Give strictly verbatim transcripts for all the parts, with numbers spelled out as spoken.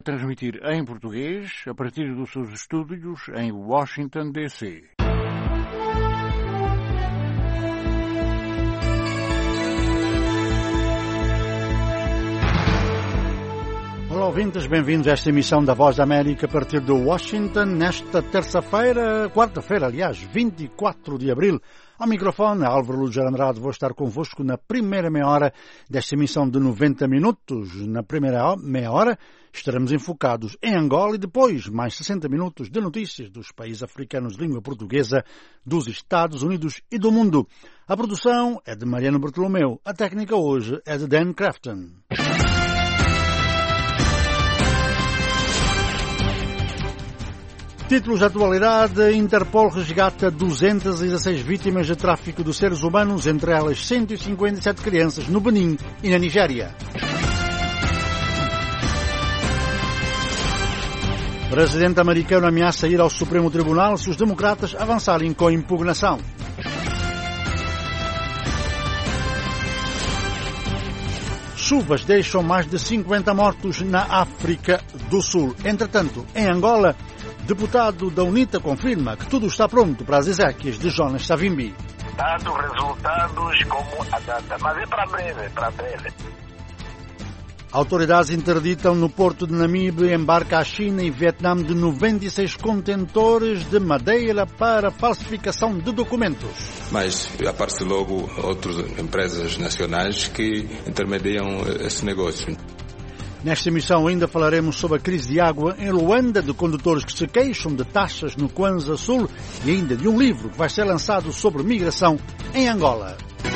Transmitir em português a partir dos seus estúdios em Washington, D C Olá, ouvintes, bem-vindos a esta emissão da Voz da América a partir de Washington, nesta terça-feira, quarta-feira, aliás, vinte e quatro de abril. Ao microfone, Álvaro Lujar Andrade, vou estar convosco na primeira meia hora desta emissão de noventa minutos. Na primeira meia hora estaremos enfocados em Angola e depois mais sessenta minutos de notícias dos países africanos de língua portuguesa, dos Estados Unidos e do mundo. A produção é de Mariano Bartolomeu, a técnica hoje é de Dan Crafton. Títulos de atualidade: Interpol resgata duzentas e dezasseis vítimas de tráfico de seres humanos, entre elas cento e cinquenta e sete crianças no Benin e na Nigéria. Presidente americano ameaça ir ao Supremo Tribunal se os democratas avançarem com a impugnação. Chuvas deixam mais de cinquenta mortos na África do Sul. Entretanto, em Angola, deputado da UNITA confirma que tudo está pronto para as exéquias de Jonas Savimbi. Tanto resultados como a data, mas é para breve, para breve. Autoridades interditam no porto de Namibe embarque à China e Vietnã de noventa e seis contentores de madeira para falsificação de documentos. Mas aparecem logo outras empresas nacionais que intermediam esse negócio. Nesta emissão ainda falaremos sobre a crise de água em Luanda, de condutores que se queixam de taxas no Kwanza Sul e ainda de um livro que vai ser lançado sobre migração em Angola.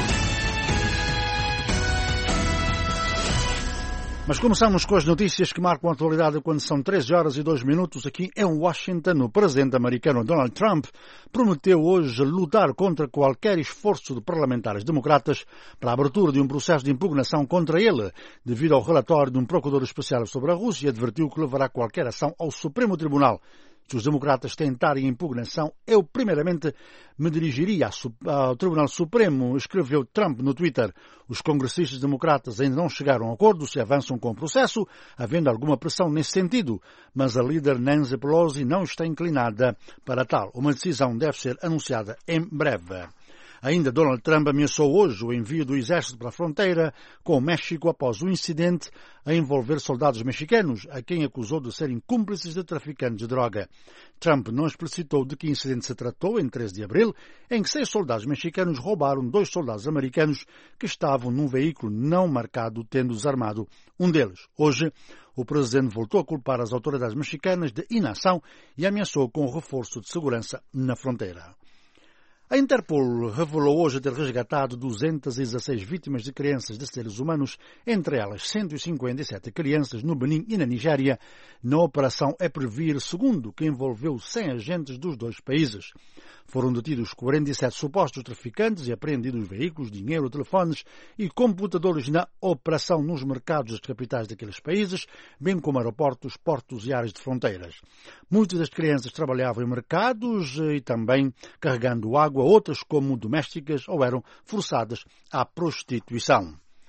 Mas começamos com as notícias que marcam a atualidade quando são treze horas e dois minutos aqui em Washington. O presidente americano Donald Trump prometeu hoje lutar contra qualquer esforço de parlamentares democratas para a abertura de um processo de impugnação contra ele, devido ao relatório de um procurador especial sobre a Rússia, e advertiu que levará qualquer ação ao Supremo Tribunal. Se os democratas tentarem a impugnação, eu primeiramente me dirigiria ao Tribunal Supremo, escreveu Trump no Twitter. Os congressistas democratas ainda não chegaram a acordo se avançam com o processo, havendo alguma pressão nesse sentido, mas a líder Nancy Pelosi não está inclinada para tal. Uma decisão deve ser anunciada em breve. Ainda Donald Trump ameaçou hoje o envio do exército para a fronteira com o México após o incidente a envolver soldados mexicanos, a quem acusou de serem cúmplices de traficantes de droga. Trump não explicitou de que incidente se tratou em treze de abril, em que seis soldados mexicanos roubaram dois soldados americanos que estavam num veículo não marcado, tendo desarmado um deles. Hoje, o presidente voltou a culpar as autoridades mexicanas de inação e ameaçou com o reforço de segurança na fronteira. A Interpol revelou hoje ter resgatado duzentas e dezasseis vítimas de crianças de seres humanos, entre elas cento e cinquenta e sete crianças no Benin e na Nigéria, na operação Eprevir, segundo que envolveu cem agentes dos dois países. Foram detidos quarenta e sete supostos traficantes e apreendidos veículos, dinheiro, telefones e computadores na operação nos mercados das capitais daqueles países, bem como aeroportos, portos e áreas de fronteiras. Muitas das crianças trabalhavam em mercados e também carregando água, outras como domésticas ou eram forçadas à prostituição.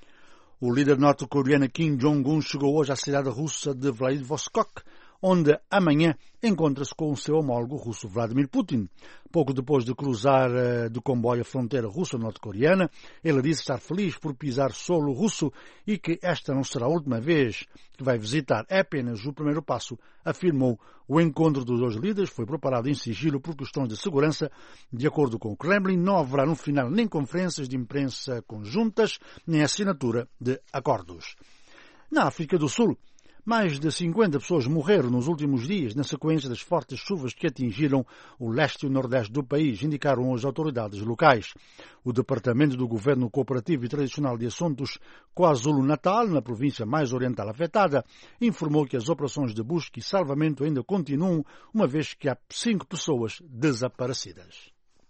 O líder norte-coreano Kim Jong-un chegou hoje à cidade russa de Vladivostok, onde amanhã encontra-se com o seu homólogo russo Vladimir Putin. Pouco depois de cruzar uh, de comboio a fronteira russo-norte-coreana, ele disse estar feliz por pisar solo russo e que esta não será a última vez que vai visitar, é apenas o primeiro passo, afirmou. O encontro dos dois líderes foi preparado em sigilo por questões de segurança. De acordo com o Kremlin, não haverá no final nem conferências de imprensa conjuntas, nem assinatura de acordos. Na África do Sul, mais de cinquenta pessoas morreram nos últimos dias na sequência das fortes chuvas que atingiram o leste e o nordeste do país, indicaram as autoridades locais. O Departamento do Governo Cooperativo e Tradicional de Assuntos KwaZulu-Natal, na província mais oriental afetada, informou que as operações de busca e salvamento ainda continuam, uma vez que há cinco pessoas desaparecidas.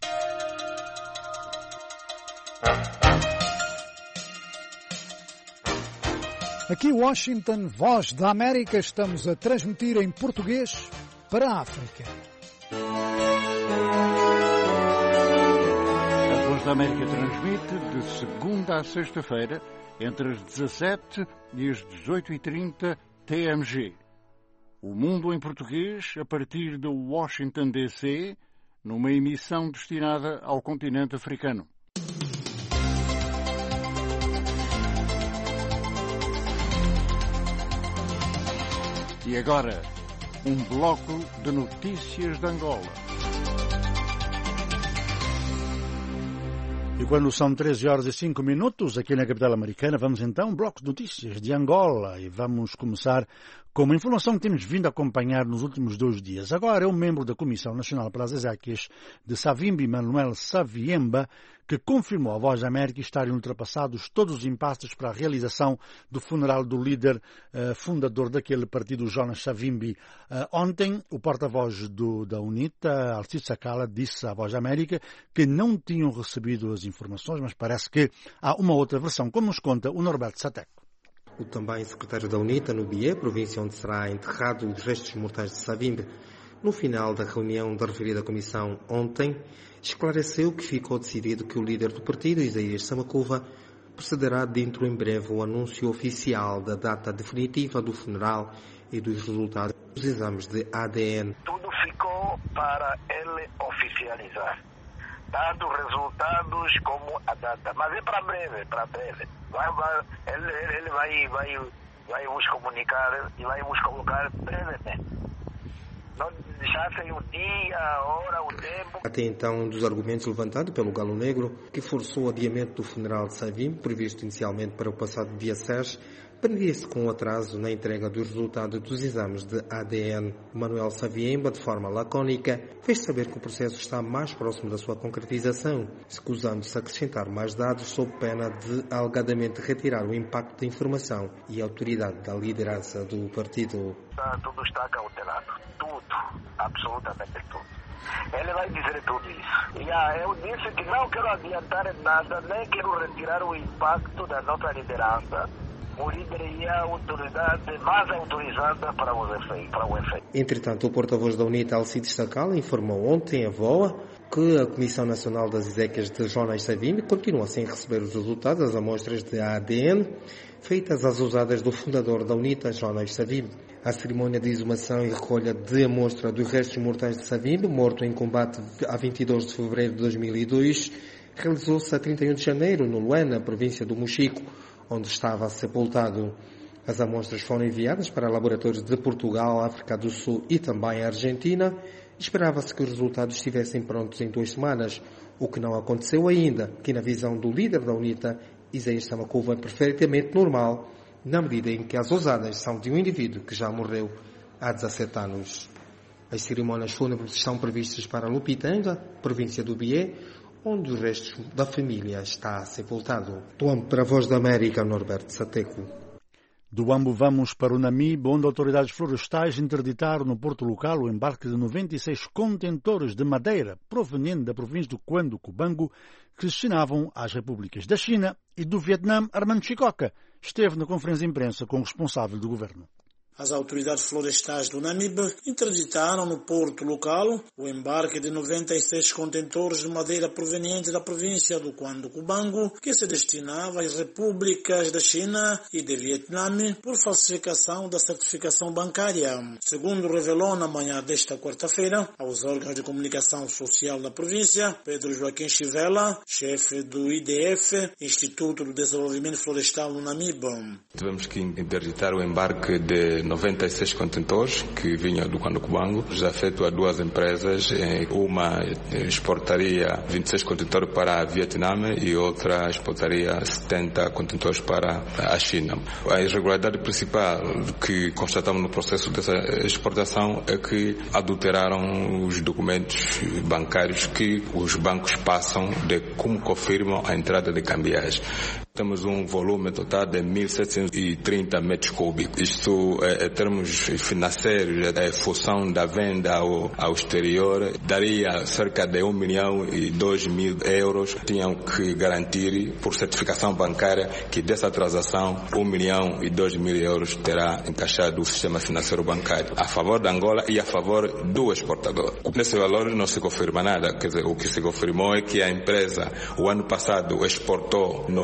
Aqui Washington, Voz da América, estamos a transmitir em português para a África. A Voz da América transmite de segunda a sexta-feira, entre as dezassete e as dezoito e trinta T M G. O Mundo em Português, a partir de Washington, D C, numa emissão destinada ao continente africano. E agora, um bloco de notícias de Angola. E quando são treze horas e cinco minutos, aqui na capital americana, vamos então ao bloco de notícias de Angola. E vamos começar com uma informação que temos vindo a acompanhar nos últimos dois dias. Agora é um membro da Comissão Nacional para as Exéquias de Savimbi, Manuel Saviemba, que confirmou à Voz da América estarem ultrapassados todos os impasses para a realização do funeral do líder uh, fundador daquele partido, Jonas Savimbi. Uh, ontem, o porta-voz do, da UNITA, Alcide Sacala, disse à Voz da América que não tinham recebido as informações, mas parece que há uma outra versão, como nos conta o Norberto Sateco. O também secretário da UNITA no Bié, província onde será enterrado os restos mortais de Savimbi, no final da reunião da referida comissão ontem, esclareceu que ficou decidido que o líder do partido, Isaías Samacuva, procederá dentro em breve o anúncio oficial da data definitiva do funeral e dos resultados dos exames de A D N. Tudo ficou para ele oficializar, tanto resultados como a data. Mas é para breve, para breve. Vai, vai, ele ele vai, vai, vai vos comunicar e vai vos colocar brevemente. Não deixassem o dia, a hora, o tempo. Até então, um dos argumentos levantado pelo Galo Negro, que forçou o adiamento do funeral de Savimbi, previsto inicialmente para o passado dia seis, prendia-se com um atraso na entrega dos resultados dos exames de A D N. Manuel Saviemba, de forma lacónica, fez saber que o processo está mais próximo da sua concretização, escusando-se a acrescentar mais dados sob pena de alegadamente retirar o impacto da informação e a autoridade da liderança do partido. Tudo está cautelado. Tudo. Absolutamente tudo. Ele vai dizer tudo isso. E ah, eu disse que não quero adiantar nada, nem quero retirar o impacto da nossa liderança. O líder e a autoridade mais autorizada para o efeito. Para o efeito. Entretanto, o porta-voz da UNITA, Alcide Sacala, informou ontem a V O A que a Comissão Nacional das Exéquias de Jonas Savimbi continua sem receber os resultados das amostras de A D N feitas às ousadas do fundador da UNITA, Jonas Savimbi. A cerimónia de exumação e recolha de amostra dos restos mortais de Savimbi, morto em combate a vinte e dois de fevereiro de dois mil e dois, realizou-se a trinta e um de janeiro no Luena, província do Mochico, onde estava sepultado. As amostras foram enviadas para laboratórios de Portugal, África do Sul e também a Argentina. Esperava-se que os resultados estivessem prontos em duas semanas, o que não aconteceu ainda, que na visão do líder da UNITA, Isaías Samacuva, é perfeitamente normal, na medida em que as ousadas são de um indivíduo que já morreu há dezassete anos. As cerimónias fúnebres estão previstas para Lupitanga, província do Bié, onde os restos da família está sepultado. Do âmbito para a Voz da América, Norberto Sateco. Do Ambo vamos para o Namibe, onde autoridades florestais interditaram no porto local o embarque de noventa e seis contentores de madeira provenientes da província do Cuando Cubango, que se destinavam às repúblicas da China e do Vietnã. Armando Chicoca esteve na conferência de imprensa com o responsável do governo. As autoridades florestais do Namibe interditaram no porto local o embarque de noventa e seis contentores de madeira provenientes da província do Cuando Cubango, que se destinava às repúblicas da China e de Vietnã por falsificação da certificação bancária. Segundo revelou na manhã desta quarta-feira aos órgãos de comunicação social da província, Pedro Joaquim Chivela, chefe do I D F, Instituto do Desenvolvimento Florestal no Namibe. Tivemos que interditar o embarque de noventa e seis contentores que vinham do Cuando Cubango, já feito a duas empresas. Uma exportaria vinte e seis contentores para a Vietnã e outra exportaria setenta contentores para a China. A irregularidade principal que constatamos no processo dessa exportação é que adulteraram os documentos bancários que os bancos passam de como confirmam a entrada de cambiais. Temos um volume total de mil setecentos e trinta metros cúbicos. Isto, é, em termos financeiros, é função da venda ao, ao exterior, daria cerca de um milhão e dois mil euros. Tinham que garantir, por certificação bancária, que dessa transação, um milhão e dois mil euros terá encaixado o sistema financeiro bancário, a favor da Angola e a favor do exportador. Nesse valor não se confirma nada. Quer dizer, o que se confirmou é que a empresa, o ano passado, exportou noventa e cinco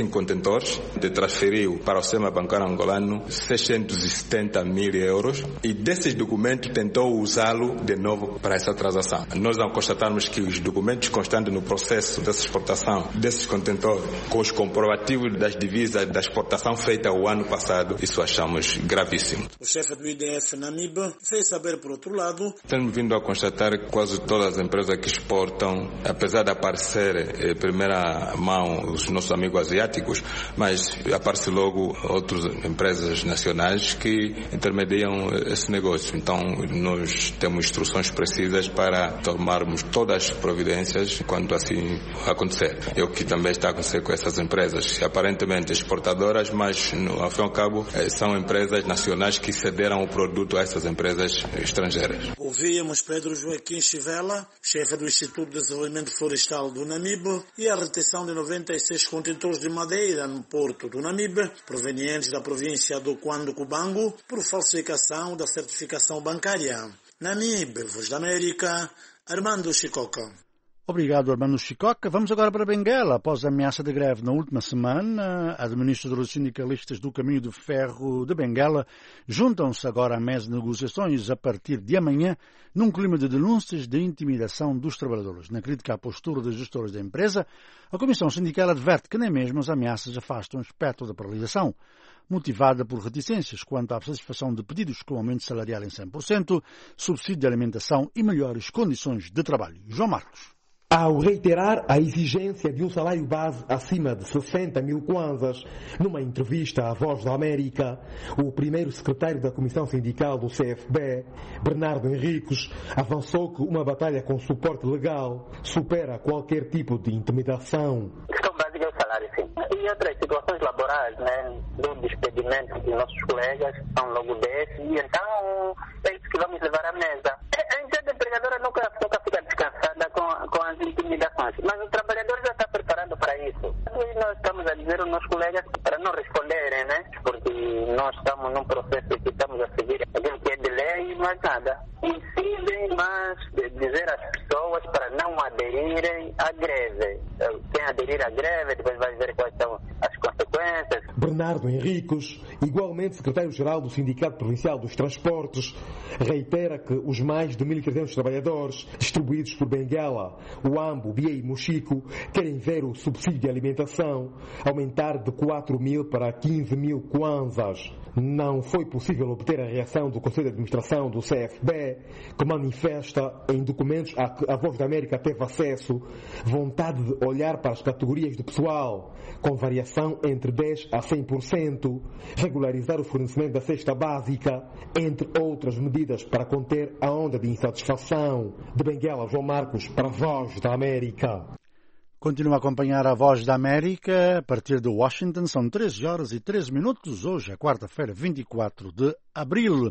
cinco contentores, de transferiu para o sistema bancário angolano seiscentos e setenta mil euros e desses documentos tentou usá-lo de novo para essa transação. Nós, ao constatarmos que os documentos constantes no processo dessa exportação desses contentores, com os comprovativos das divisas da exportação feita o ano passado, isso achamos gravíssimo. O chefe do I D F Namibe fez saber, por outro lado, temos vindo a constatar que quase todas as empresas que exportam, apesar de aparecer em primeira mão os nossos amigos asiáticos, mas aparece logo outras empresas nacionais que intermediam esse negócio. Então nós temos instruções precisas para tomarmos todas as providências quando assim acontecer. É o que também está a acontecer com essas empresas, aparentemente exportadoras, mas ao fim e ao cabo são empresas nacionais que cederam o produto a essas empresas estrangeiras. Ouvíamos Pedro Joaquim Chivela, chefe do Instituto de Desenvolvimento Florestal do Namibe, e a retenção de noventa e seis contentores de madeira no porto do Namibe, provenientes da província do Cuando-Cubango, por falsificação da certificação bancária. Namibe, Voz da América, Armando Chicoca. Obrigado, Armando Chicoca. Vamos agora para Benguela. Após a ameaça de greve na última semana, administradores sindicalistas do Caminho de Ferro de Benguela juntam-se agora à mesa de negociações a partir de amanhã, num clima de denúncias de intimidação dos trabalhadores. Na crítica à postura dos gestores da empresa, a Comissão Sindical adverte que nem mesmo as ameaças afastam o espectro da paralisação, motivada por reticências quanto à satisfação de pedidos como aumento salarial em cem por cento, subsídio de alimentação e melhores condições de trabalho. João Marcos. Ao reiterar a exigência de um salário base acima de sessenta mil kwanzas, numa entrevista à Voz da América, o primeiro secretário da Comissão Sindical do C F B, Bernardo Henriques, avançou que uma batalha com suporte legal supera qualquer tipo de intimidação. A questão básica é o salário, sim. E outras situações laborais, né, do despedimento de nossos colegas, são logo dez, e então é isso que vamos levar à mesa. A entidade empregadora nunca, nunca fica descansada com, com as intimidações, mas o trabalhador já está preparado para isso. E nós estamos a dizer aos nossos colegas para não responderem, né? Porque nós estamos num processo que estamos a seguir aquilo que é de lei e mais nada. Incidem, mas dizer às pessoas para não aderirem à greve. Quem aderir à greve depois vai ver quais são as consequências. Bernardo Henriques, igualmente secretário-geral do Sindicato Provincial dos Transportes, reitera que os mais de mil e trezentos trabalhadores distribuídos por Benguela, Uambo, Bia e Mochico querem ver o subsídio de alimentação aumentar de quatro mil para quinze mil kwanzas. Não foi possível obter a reação do Conselho de Administração do C F B, que manifesta em documentos a que a Voz da América teve acesso vontade de olhar para as categorias do pessoal, com variação entre dez a cem por cento, regularizar o fornecimento da cesta básica, entre outras medidas para conter a onda de insatisfação. De Benguela, João Marcos, para a Voz da América. Continua a acompanhar a Voz da América a partir de Washington. São treze horas e treze minutos. Hoje é quarta-feira, vinte e quatro de abril.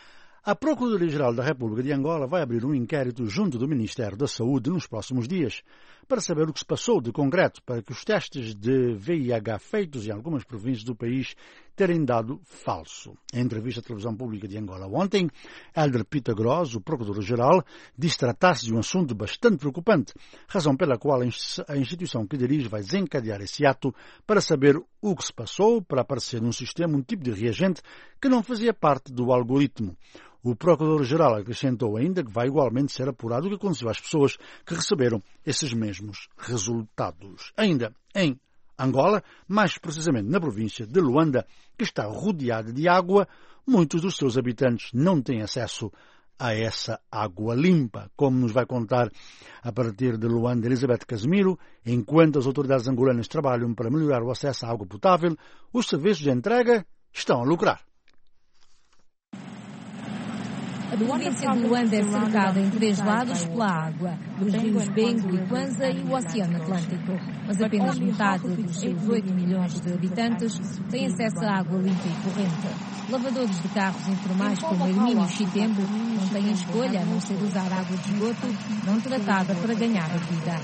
A Procuradoria-Geral da República de Angola vai abrir um inquérito junto do Ministério da Saúde nos próximos dias para saber o que se passou de concreto para que os testes de V I H feitos em algumas províncias do país terem dado falso. Em entrevista à televisão pública de Angola ontem, Helder Pita-Gross, o Procurador-Geral, disse tratar-se de um assunto bastante preocupante, razão pela qual a instituição que dirige vai desencadear esse ato para saber o que se passou, para aparecer num sistema um tipo de reagente que não fazia parte do algoritmo. O Procurador-Geral acrescentou ainda que vai igualmente ser apurado o que aconteceu às pessoas que receberam esses mesmos resultados. Ainda em Angola, mais precisamente na província de Luanda, que está rodeada de água, muitos dos seus habitantes não têm acesso a essa água limpa, como nos vai contar a partir de Luanda Elizabeth Casimiro. Enquanto as autoridades angolanas trabalham para melhorar o acesso à água potável, os serviços de entrega estão a lucrar. A província de Luanda é cercada em três lados pela água, os rios Bengo e Kwanza e o Oceano Atlântico. Mas apenas metade dos seus oito milhões de habitantes têm acesso à água limpa e corrente. Lavadores de carros informais como Hermínio Chitembo não têm escolha a não ser usar água de esgoto não tratada para ganhar a vida.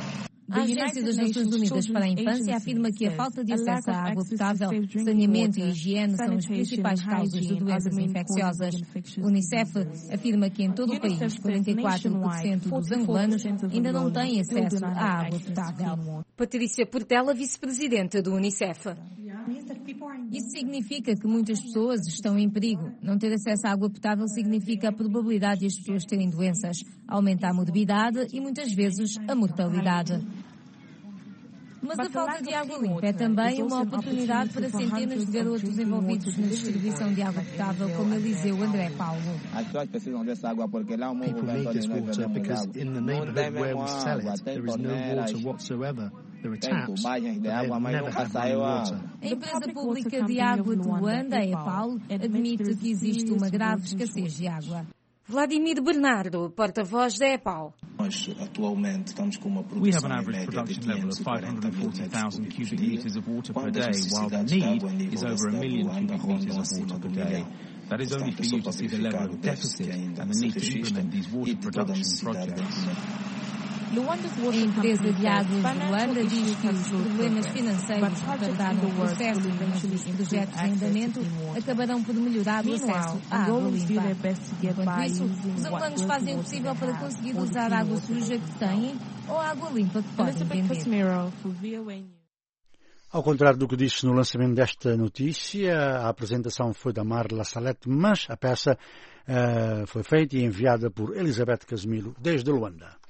A Agência das Nações Unidas para a Infância afirma que a falta de acesso à água potável, saneamento e higiene são as principais causas de doenças infecciosas. O Unicef afirma que em todo o país, quarenta e quatro por cento dos angolanos ainda não têm acesso à água potável. Patrícia Portela, vice-presidente do Unicef. Isso significa que muitas pessoas estão em perigo. Não ter acesso à água potável significa a probabilidade de as pessoas terem doenças, aumenta a morbidade e muitas vezes a mortalidade. Mas a falta de água limpa é também uma oportunidade para centenas de garotos envolvidos na distribuição de água potável, como Eliseu André Paulo. As pessoas precisam dessa água porque lá o mundo vem todo mundo because in the neighborhood where we sell it, there is no water whatsoever. There are taps, but they've never had running water. A empresa pública de água de Luanda, a EPAL, admite que existe uma grave escassez de água. Vladimir Bernardo, porta-voz da EPAL. Nós atualmente estamos com uma produção. We have an average production level of five hundred forty thousand cubic meters of water per day, while the need is over a million cubic meters of water per day. That is only for you to see the level of deficit and the need to implement these water production projects. A empresa de águas de Luanda diz que os problemas financeiros que retardaram o processo dos projetos em andamento acabarão por melhorar o acesso à água limpa. Enquanto isso, os angolanos fazem o possível para conseguir usar a água suja que têm ou a água limpa que podem vender. Ao contrário do que disse no lançamento desta notícia, a apresentação foi da Marla Salete, mas a peça uh, foi feita e enviada por Elizabeth Casimiro desde Luanda.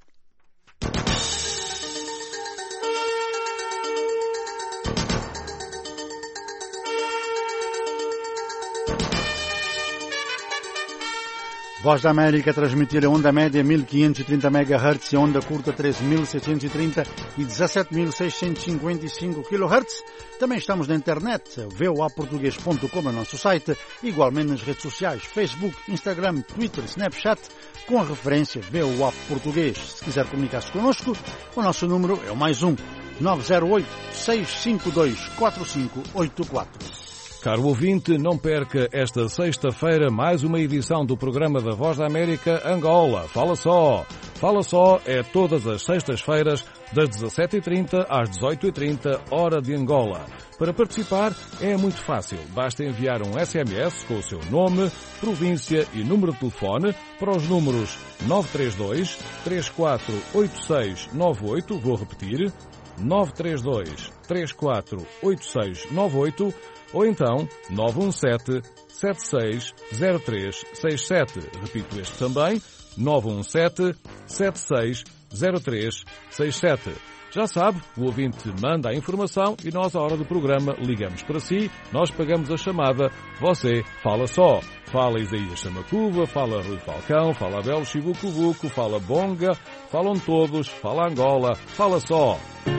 Voz da América transmitir a onda média mil quinhentos e trinta megahertz e onda curta treze mil setecentos e trinta e dezassete mil seiscentos e cinquenta e cinco kilohertz. Também estamos na internet, v o a português ponto com é o nosso site, igualmente nas redes sociais, Facebook, Instagram, Twitter, Snapchat, com a referência V O A Português. Se quiser comunicar-se connosco, o nosso número é o mais um, nove zero oito, seis cinco dois, quatro cinco oito quatro. Caro ouvinte, não perca esta sexta-feira mais uma edição do programa da Voz da América Angola. Fala só! Fala só é todas as sextas-feiras, das dezassete e trinta às dezoito e trinta, hora de Angola. Para participar é muito fácil. Basta enviar um S M S com o seu nome, província e número de telefone para os números nove três dois, três quatro oito seis nove oito, vou repetir, nove três dois, três quatro oito seis nove oito, ou então nove um sete, sete seis zero três seis sete. Repito este também, nove um sete, sete seis zero três seis sete. Já sabe, o ouvinte manda a informação e nós, à hora do programa, ligamos para si, nós pagamos a chamada, você fala só. Fala Isaías Chamacuva, fala Rui Falcão, fala Abel Chibucubuco, fala Bonga, falam todos, fala Angola, fala só.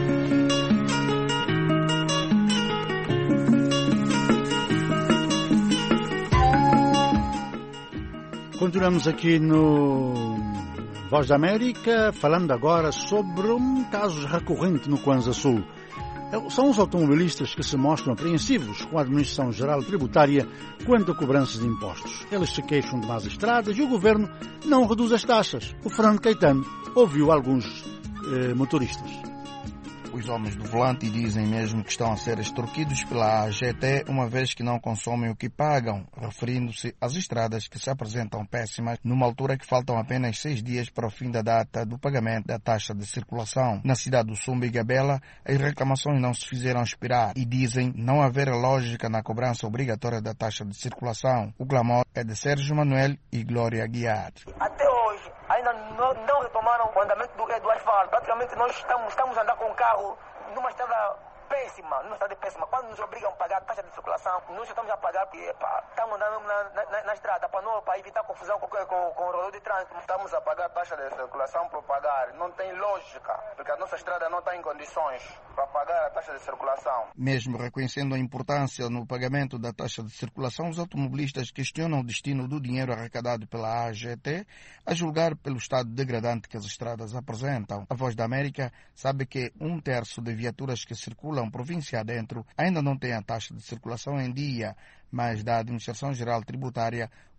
Continuamos aqui no Voz da América, falando agora sobre um caso recorrente no Kwanza Sul. São os automobilistas que se mostram apreensivos com a Administração Geral Tributária quanto a cobranças de impostos. Eles se queixam de más estradas e o governo não reduz as taxas. O Fernando Caetano ouviu alguns eh, motoristas. Os homens do volante dizem mesmo que estão a ser extorquidos pela A G T, uma vez que não consomem o que pagam, referindo-se às estradas que se apresentam péssimas numa altura que faltam apenas seis dias para o fim da data do pagamento da taxa de circulação. Na cidade do Sumba e Gabela, as reclamações não se fizeram esperar e dizem não haver lógica na cobrança obrigatória da taxa de circulação. O clamor é de Sérgio Manuel e Glória Guiar. Até hoje ainda não, não retomaram o andamento do, do asfalto. Praticamente nós estamos, estamos a andar com o carro numa estrada péssima, numa estrada péssima. Quando nos obrigam a pagar a taxa de circulação, nós estamos a pagar porque epa, estamos andando na, na, na estrada para, não, para evitar confusão com, com, com o rodovia de trânsito. Estamos a pagar a taxa de circulação para pagar. Não tem lógica, porque a nossa estrada não está em condições para pagar a taxa de circulação. Mesmo reconhecendo a importância no pagamento da taxa de circulação, os automobilistas questionam o destino do dinheiro arrecadado pela A G T, a julgar pelo estado degradante que as estradas apresentam. A Voz da América sabe que um terço de viaturas que circulam província adentro ainda não tem a taxa de circulação em dia, mas da Administração Geral Tributária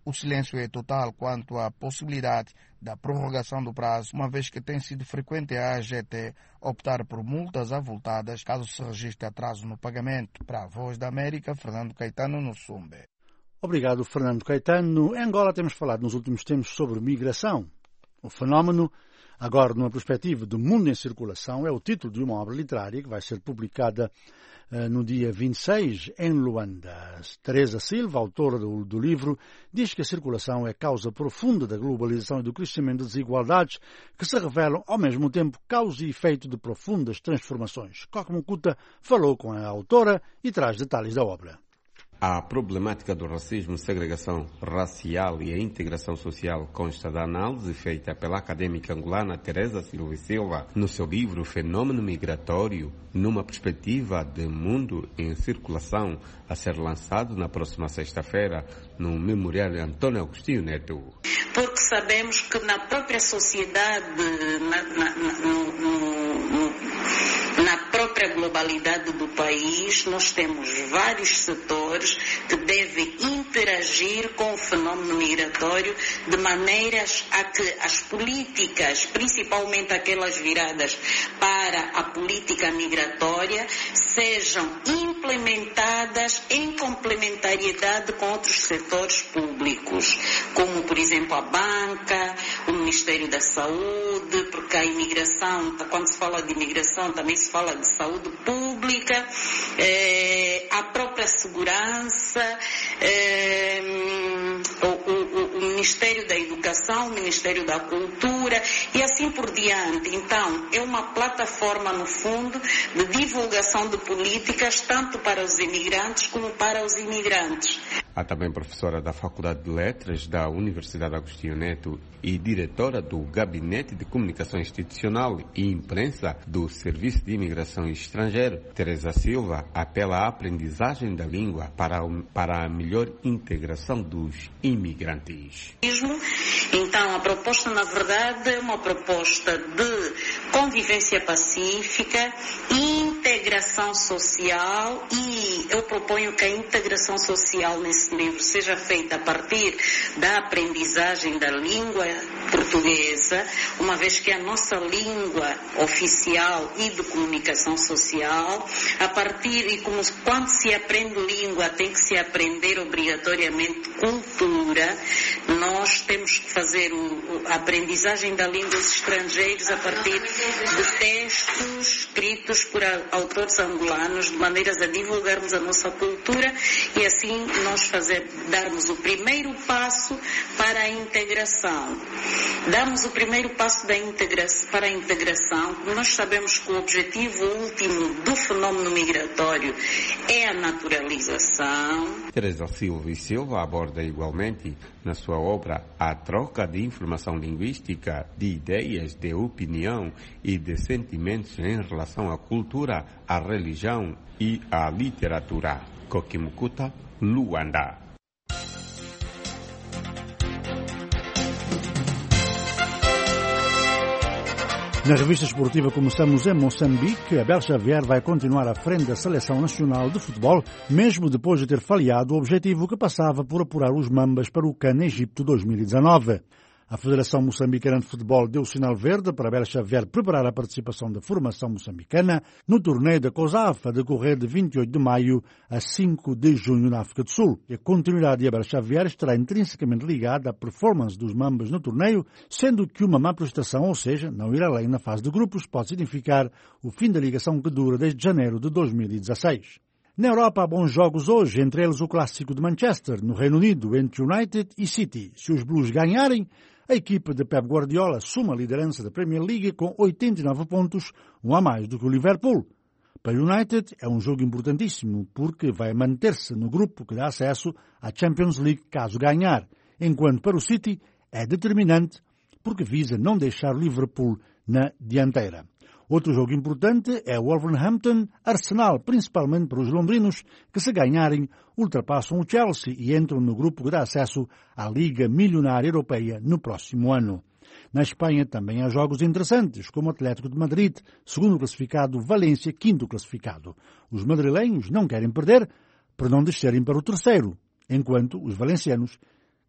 O silêncio é total quanto à possibilidade da prorrogação do prazo, uma vez que tem sido frequente a A G T optar por multas avultadas caso se registre atraso no pagamento. Para a Voz da América, Fernando Caetano, no Sumbe. Obrigado, Fernando Caetano. Em Angola temos falado nos últimos tempos sobre migração. O fenómeno, agora numa perspectiva do mundo em circulação, é o título de uma obra literária que vai ser publicada uh, no dia vinte e seis em Luanda. Teresa Silva, autora do, do livro, diz que a circulação é causa profunda da globalização e do crescimento de desigualdades que se revelam ao mesmo tempo causa e efeito de profundas transformações. Coque Mukuta falou com a autora e traz detalhes da obra. A problemática do racismo, segregação racial e a integração social consta da análise feita pela académica angolana Teresa Silva Silva no seu livro Fenômeno Migratório, numa perspectiva de mundo em circulação, a ser lançado na próxima sexta-feira no Memorial Antônio Agostinho Neto. Porque sabemos que na própria sociedade, na, na, no, no, no, na própria globalidade do país, nós temos vários setores que devem interagir com o fenômeno migratório de maneiras a que as políticas, principalmente aquelas viradas para a política migratória, sejam implementadas em complementariedade com outros setores públicos, como por exemplo a banca, o Ministério da Saúde, porque a imigração, quando se fala de imigração também se fala de saúde pública, eh, a própria segurança, eh, o, o, o Ministério da Educação, o Ministério da Cultura e assim por diante. Então, é uma plataforma, no fundo, de divulgação de políticas tanto para os imigrantes como para os imigrantes. Há também professora da Faculdade de Letras da Universidade Agostinho Neto e diretora do Gabinete de Comunicação Institucional e Imprensa do Serviço de Imigração Estrangeiro. Teresa Silva apela à aprendizagem da língua para, para a melhor integração dos imigrantes. Então, a proposta, na verdade, é uma proposta de convivência pacífica, integração social, e eu proponho que a integração social nesse livro seja feita a partir da aprendizagem da língua portuguesa, uma vez que é a nossa língua oficial e de comunicação social, a partir, e como quando se aprende língua tem que se aprender obrigatoriamente cultura, nós temos que fazer o, a aprendizagem da língua dos estrangeiros a partir de textos escritos por autores angolanos, de maneiras a divulgarmos a nossa cultura e assim nós fazer, darmos o primeiro passo para a integração. Damos o primeiro passo da integra para a integração, porque nós sabemos que o objetivo último do fenômeno migratório é a naturalização. Teresa Silva e Silva aborda igualmente na sua obra a troca de informação linguística, de ideias, de opinião e de sentimentos em relação à cultura, à religião e à literatura. Coque Mukuta, Luanda. Na revista esportiva começamos em Moçambique. Abel Xavier vai continuar à frente da Seleção Nacional de Futebol, mesmo depois de ter falhado o objetivo que passava por apurar os Mambas para o CAN Egito dois mil e dezanove. A Federação Moçambicana de Futebol deu o sinal verde para Abel Xavier preparar a participação da formação moçambicana no torneio da COSAF, a decorrer de vinte e oito de maio a cinco de junho na África do Sul. E a continuidade de Abel Xavier estará intrinsecamente ligada à performance dos Mambas no torneio, sendo que uma má prestação, ou seja, não ir além na fase de grupos, pode significar o fim da ligação que dura desde janeiro de dois mil e dezasseis. Na Europa há bons jogos hoje, entre eles o clássico de Manchester, no Reino Unido, entre United e City. Se os Blues ganharem, a equipa de Pep Guardiola assume a liderança da Premier League com oitenta e nove pontos, um a mais do que o Liverpool. Para o United é um jogo importantíssimo porque vai manter-se no grupo que dá acesso à Champions League caso ganhar, enquanto para o City é determinante porque visa não deixar o Liverpool na dianteira. Outro jogo importante é o Wolverhampton-Arsenal, principalmente para os londrinos, que se ganharem ultrapassam o Chelsea e entram no grupo que dá acesso à Liga Milionária Europeia no próximo ano. Na Espanha também há jogos interessantes, como o Atlético de Madrid, segundo classificado, Valência, quinto classificado. Os madrilenhos não querem perder para não descerem para o terceiro, enquanto os valencianos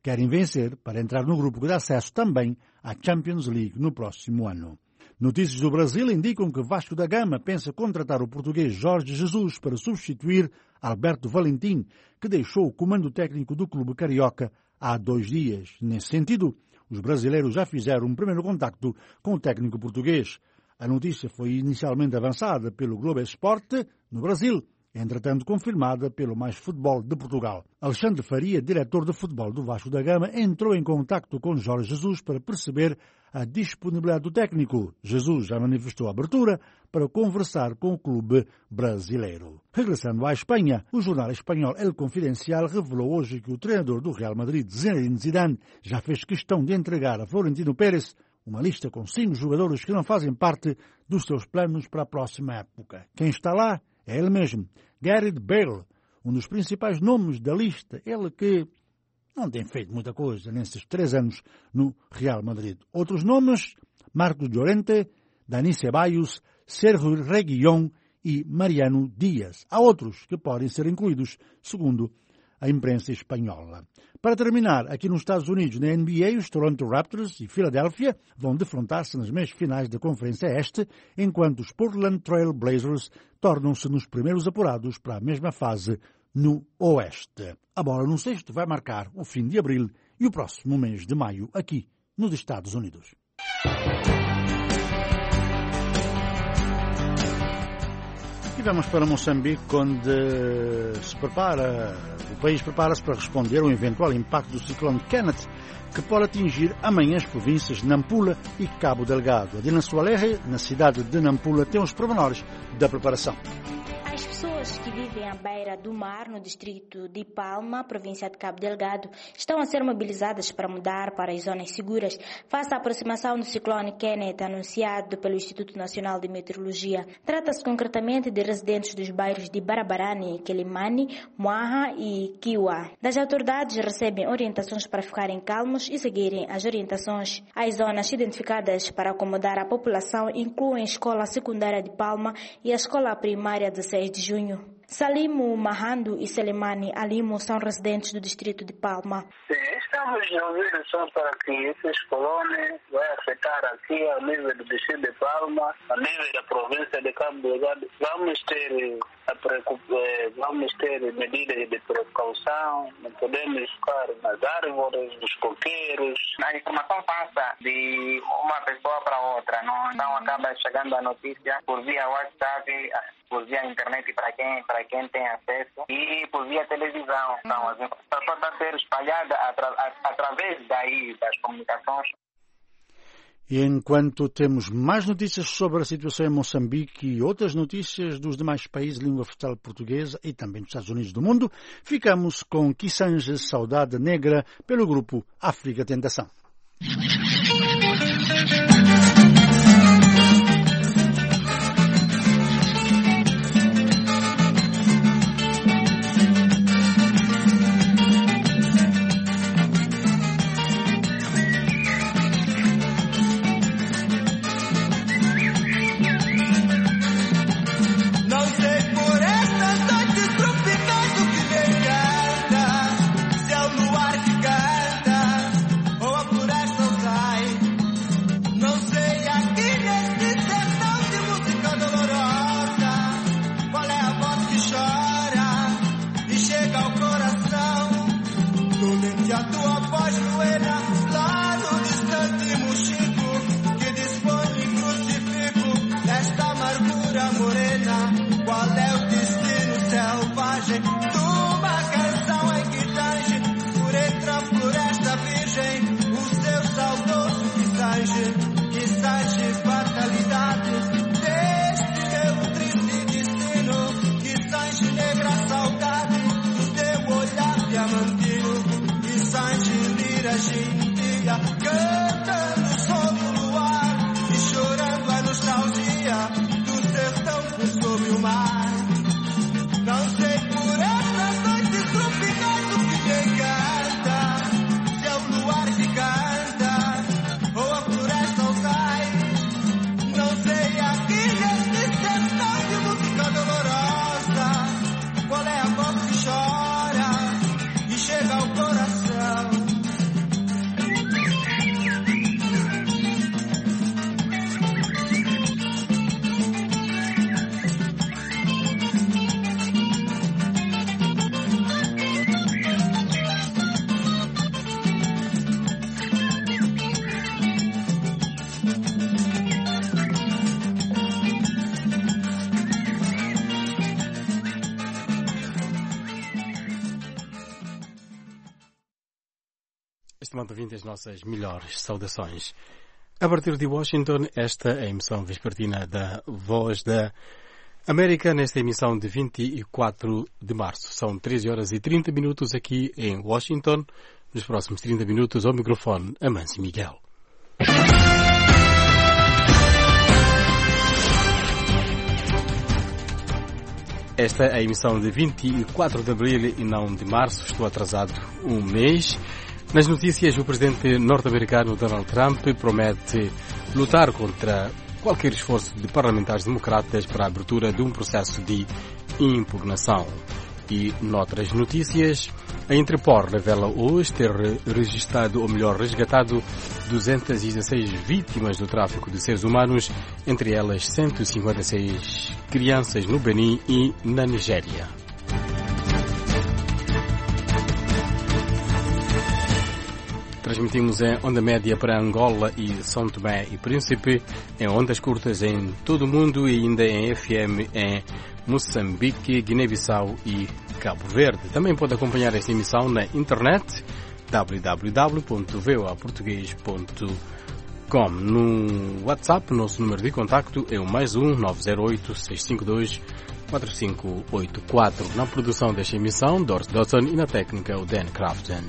querem vencer para entrar no grupo que dá acesso também à Champions League no próximo ano. Notícias do Brasil indicam que Vasco da Gama pensa contratar o português Jorge Jesus para substituir Alberto Valentim, que deixou o comando técnico do clube carioca há dois dias. Nesse sentido, os brasileiros já fizeram um primeiro contacto com o técnico português. A notícia foi inicialmente avançada pelo Globo Esporte, no Brasil, entretanto confirmada pelo Mais Futebol de Portugal. Alexandre Faria, diretor de futebol do Vasco da Gama, entrou em contacto com Jorge Jesus para perceber a disponibilidade do técnico. Jesus já manifestou abertura para conversar com o clube brasileiro. Regressando à Espanha, o jornal espanhol El Confidencial revelou hoje que o treinador do Real Madrid, Zinedine Zidane, já fez questão de entregar a Florentino Pérez uma lista com cinco jogadores que não fazem parte dos seus planos para a próxima época. Quem está lá é ele mesmo, Gareth Bale, um dos principais nomes da lista, ele que não tem feito muita coisa nesses três anos no Real Madrid. Outros nomes, Marcos Llorente, Dani Ceballos, Sergio Reguilón e Mariano Dias. Há outros que podem ser incluídos, segundo a imprensa espanhola. Para terminar, aqui nos Estados Unidos, na N B A, os Toronto Raptors e Filadélfia vão defrontar-se nas meias finais da Conferência Este, enquanto os Portland Trail Blazers tornam-se nos primeiros apurados para a mesma fase no Oeste. A bola no cesto vai marcar o fim de abril e o próximo mês de maio aqui nos Estados Unidos. E vamos para Moçambique, onde se prepara, o país prepara-se para responder ao eventual impacto do ciclone Kenneth, que pode atingir amanhã as províncias de Nampula e Cabo Delgado. A Dina Soalerre, na cidade de Nampula, tem os pormenores da preparação. As pessoas que vivem à beira do mar, no distrito de Palma, província de Cabo Delgado, estão a ser mobilizadas para mudar para as zonas seguras face à aproximação do ciclone Kenneth anunciado pelo Instituto Nacional de Meteorologia. Trata-se concretamente de residentes dos bairros de Barabarani, Quelimane, Moaha e Kiwa. Das autoridades recebem orientações para ficarem calmos e seguirem as orientações. As zonas identificadas para acomodar a população incluem a Escola Secundária de Palma e a Escola Primária de seis de junho. Salimo Mahando e Selemani Alimo são residentes do distrito de Palma. Sim, estamos a ouvir só para que esses colones vai afetar aqui ao nível do distrito de Palma, a nível da província de Cabo Delgado. Vamos ter, a vamos ter medidas de precaução, não podemos ficar nas árvores, nos coqueiros. A informação passa de uma pessoa para outra, não, não acaba chegando a notícia por via WhatsApp, por via internet para quem, para quem tem acesso e por via televisão. Então, a informação está a ser espalhada atra, a, através daí das comunicações. E enquanto temos mais notícias sobre a situação em Moçambique e outras notícias dos demais países de língua oficial portuguesa e também dos Estados Unidos do mundo, ficamos com Kisanje Saudade Negra pelo grupo África Tentação. No pronto, vinte as nossas melhores saudações. A partir de Washington, esta é a emissão vespertina da Voz da América, nesta emissão de vinte e quatro de março. São treze horas e trinta minutos aqui em Washington. Nos próximos trinta minutos, ao microfone, Amâncio Miguel. Esta é a emissão de vinte e quatro de abril e não de março. Estou atrasado um mês. Nas notícias, o presidente norte-americano Donald Trump promete lutar contra qualquer esforço de parlamentares democratas para a abertura de um processo de impugnação. E noutras notícias, a Interpol revela hoje ter registrado, ou melhor, resgatado duzentas e dezesseis vítimas do tráfico de seres humanos, entre elas cento e cinquenta e seis crianças no Benin e na Nigéria. Transmitimos em onda média para Angola e São Tomé e Príncipe, em ondas curtas em todo o mundo e ainda em F M em Moçambique, Guiné-Bissau e Cabo Verde. Também pode acompanhar esta emissão na internet, w w w ponto v o a português ponto com. No WhatsApp, nosso número de contacto é o mais um nove zero oito seis cinco dois quatro cinco oito quatro. Na produção desta emissão, Doris Dodson, e na técnica, o Dan Crafton.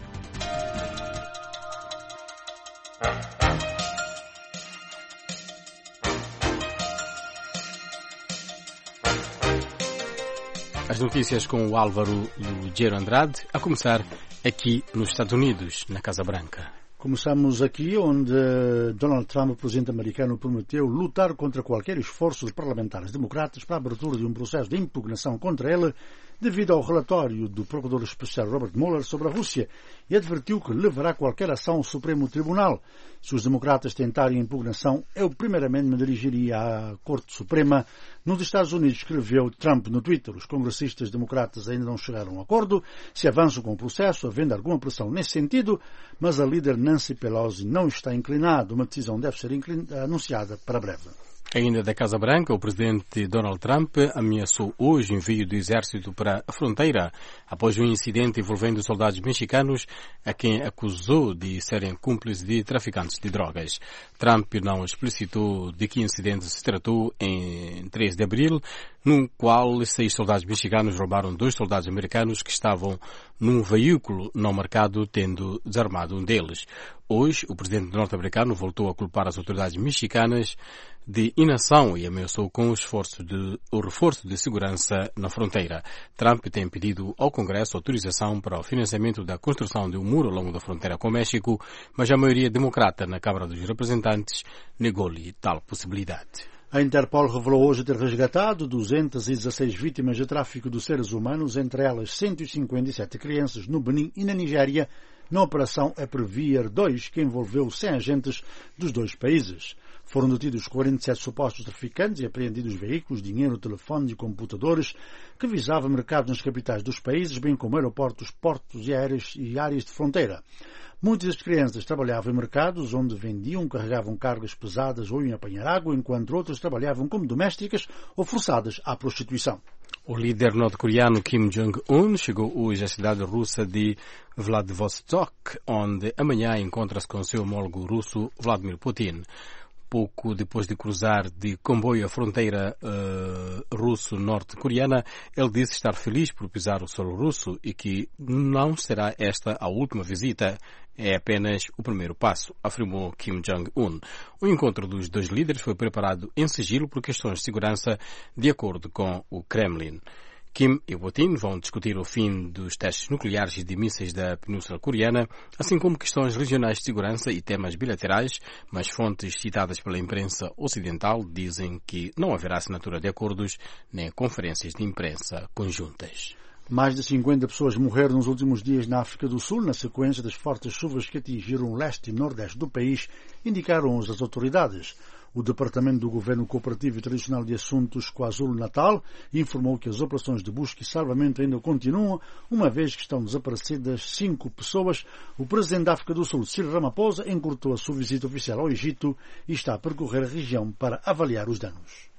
As notícias com o Álvaro Lugero Andrade, a começar aqui nos Estados Unidos, na Casa Branca. Começamos aqui onde Donald Trump, o presidente americano, prometeu lutar contra qualquer esforço de parlamentares democratas para a abertura de um processo de impugnação contra ele devido ao relatório do Procurador Especial Robert Mueller sobre a Rússia e advertiu que levará qualquer ação ao Supremo Tribunal. Se os democratas tentarem a impugnação, eu primeiramente me dirigiria à Corte Suprema. Nos Estados Unidos, escreveu Trump no Twitter, os congressistas democratas ainda não chegaram a um acordo, se avançam com o processo, havendo alguma pressão nesse sentido, mas a líder Nancy Pelosi não está inclinada. Uma decisão deve ser anunciada para breve. Ainda da Casa Branca, o presidente Donald Trump ameaçou hoje o envio do exército para a fronteira após um incidente envolvendo soldados mexicanos a quem acusou de serem cúmplices de traficantes de drogas. Trump não explicitou de que incidente se tratou em três de abril, no qual seis soldados mexicanos roubaram dois soldados americanos que estavam num veículo não marcado, tendo desarmado um deles. Hoje, o presidente norte-americano voltou a culpar as autoridades mexicanas de inação e ameaçou com o, esforço de, o reforço de segurança na fronteira. Trump tem pedido ao Congresso autorização para o financiamento da construção de um muro ao longo da fronteira com o México, mas a maioria democrata na Câmara dos Representantes negou-lhe tal possibilidade. A Interpol revelou hoje ter resgatado duzentas e dezesseis vítimas de tráfico de seres humanos, entre elas cento e cinquenta e sete crianças no Benin e na Nigéria, na Operação Epervier dois, que envolveu cem agentes dos dois países. Foram detidos quarenta e sete supostos traficantes e apreendidos veículos, dinheiro, telefones e computadores que visavam mercados nas capitais dos países, bem como aeroportos, portos e áreas, e áreas de fronteira. Muitas das crianças trabalhavam em mercados onde vendiam, carregavam cargas pesadas ou iam apanhar água, enquanto outras trabalhavam como domésticas ou forçadas à prostituição. O líder norte-coreano Kim Jong-un chegou hoje à cidade russa de Vladivostok, onde amanhã encontra-se com seu homólogo russo Vladimir Putin. Pouco depois de cruzar de comboio a fronteira uh, russo-norte-coreana, ele disse estar feliz por pisar o solo russo e que não será esta a última visita, é apenas o primeiro passo, afirmou Kim Jong-un. O encontro dos dois líderes foi preparado em sigilo por questões de segurança, de acordo com o Kremlin. Kim e Putin vão discutir o fim dos testes nucleares e de mísseis da Península Coreana, assim como questões regionais de segurança e temas bilaterais, mas fontes citadas pela imprensa ocidental dizem que não haverá assinatura de acordos nem conferências de imprensa conjuntas. Mais de cinquenta pessoas morreram nos últimos dias na África do Sul na sequência das fortes chuvas que atingiram o leste e nordeste do país, indicaram as autoridades. O Departamento do Governo Cooperativo e Tradicional de Assuntos KwaZulu-Natal informou que as operações de busca e salvamento ainda continuam, uma vez que estão desaparecidas cinco pessoas. O presidente da África do Sul, Cyril Ramaphosa, encurtou a sua visita oficial ao Egito e está a percorrer a região para avaliar os danos.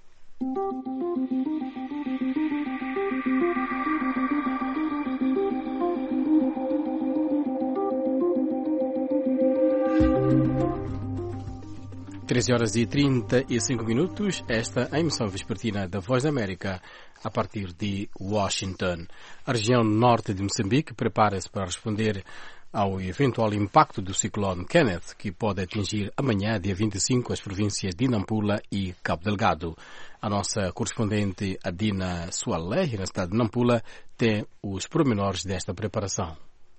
treze horas e trinta e cinco minutos, esta é a emissão vespertina da Voz da América, a partir de Washington. A região norte de Moçambique prepara-se para responder ao eventual impacto do ciclone Kenneth, que pode atingir amanhã, dia vinte e cinco, as províncias de Nampula e Cabo Delgado. A nossa correspondente Adina Sualé, na cidade de Nampula, tem os pormenores desta preparação.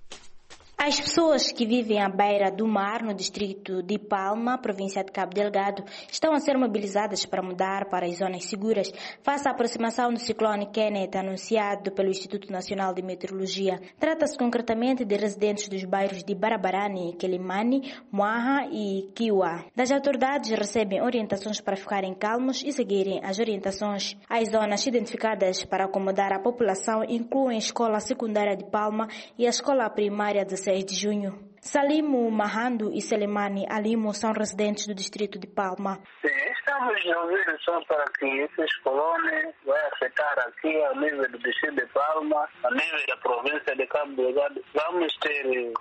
As pessoas que vivem à beira do mar, no distrito de Palma, província de Cabo Delgado, estão a ser mobilizadas para mudar para as zonas seguras, face à aproximação do ciclone Kenneth, anunciado pelo Instituto Nacional de Meteorologia. Trata-se concretamente de residentes dos bairros de Barabarani, Quelimane, Moaha e Kiwa. Das autoridades recebem orientações para ficarem calmos e seguirem as orientações. As zonas identificadas para acomodar a população incluem a Escola Secundária de Palma e a Escola Primária de seis de junho. Salimo Mahando e Selemani Alimo são residentes do distrito de Palma. Sim, estamos a ouvir só para que esses colones vai afetar aqui ao nível do distrito de Palma, ao nível da província de Cabo Delgado. Vamos ter,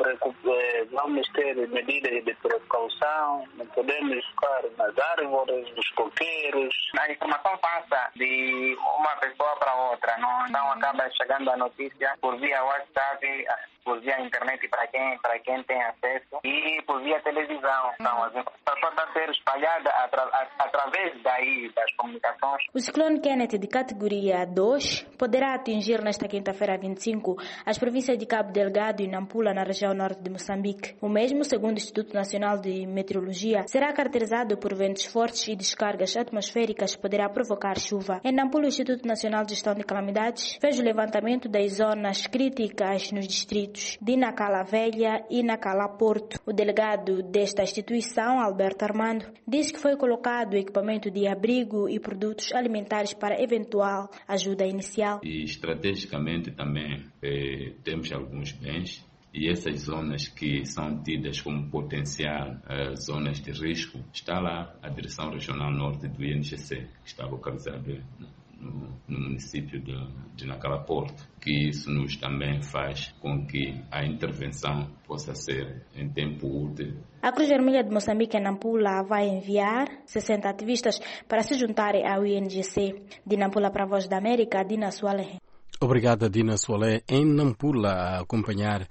vamos ter medidas de precaução, não podemos ficar nas árvores, nos coqueiros. A informação passa de uma pessoa para outra, não, não acaba chegando a notícia por via WhatsApp, por via internet para quem, para quem tem acesso e por via televisão. Então, a informação está a ser espalhada atra, através daí das comunicações. O ciclone Kenneth de categoria dois poderá atingir nesta quinta-feira vinte e cinco as províncias de Cabo Delgado e Nampula, na região norte de Moçambique. O mesmo, segundo o Instituto Nacional de Meteorologia, será caracterizado por ventos fortes e descargas atmosféricas que poderá provocar chuva. Em Nampula, o Instituto Nacional de Gestão de Calamidades fez o levantamento das zonas críticas nos distritos de Nacala Velha e Nacala Porto. O delegado desta instituição, Alberto Armando, disse que foi colocado equipamento de abrigo e produtos alimentares para eventual ajuda inicial. E estrategicamente também eh, temos alguns bens. E essas zonas que são tidas como potencial uh, zonas de risco, está lá a Direção Regional Norte do I N G C, que está localizada no, no município de, de Nacala Porto, que isso nos também faz com que a intervenção possa ser em tempo útil. A Cruz Vermelha de Moçambique, em Nampula, vai enviar sessenta ativistas para se juntarem ao I N G C. De Nampula para a Voz da América, Dina Sualé. Obrigada, Dina Sualé. Em Nampula, a acompanhar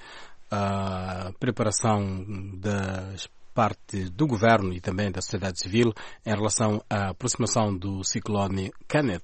a preparação das parte do governo e também da sociedade civil em relação à aproximação do ciclone Kenneth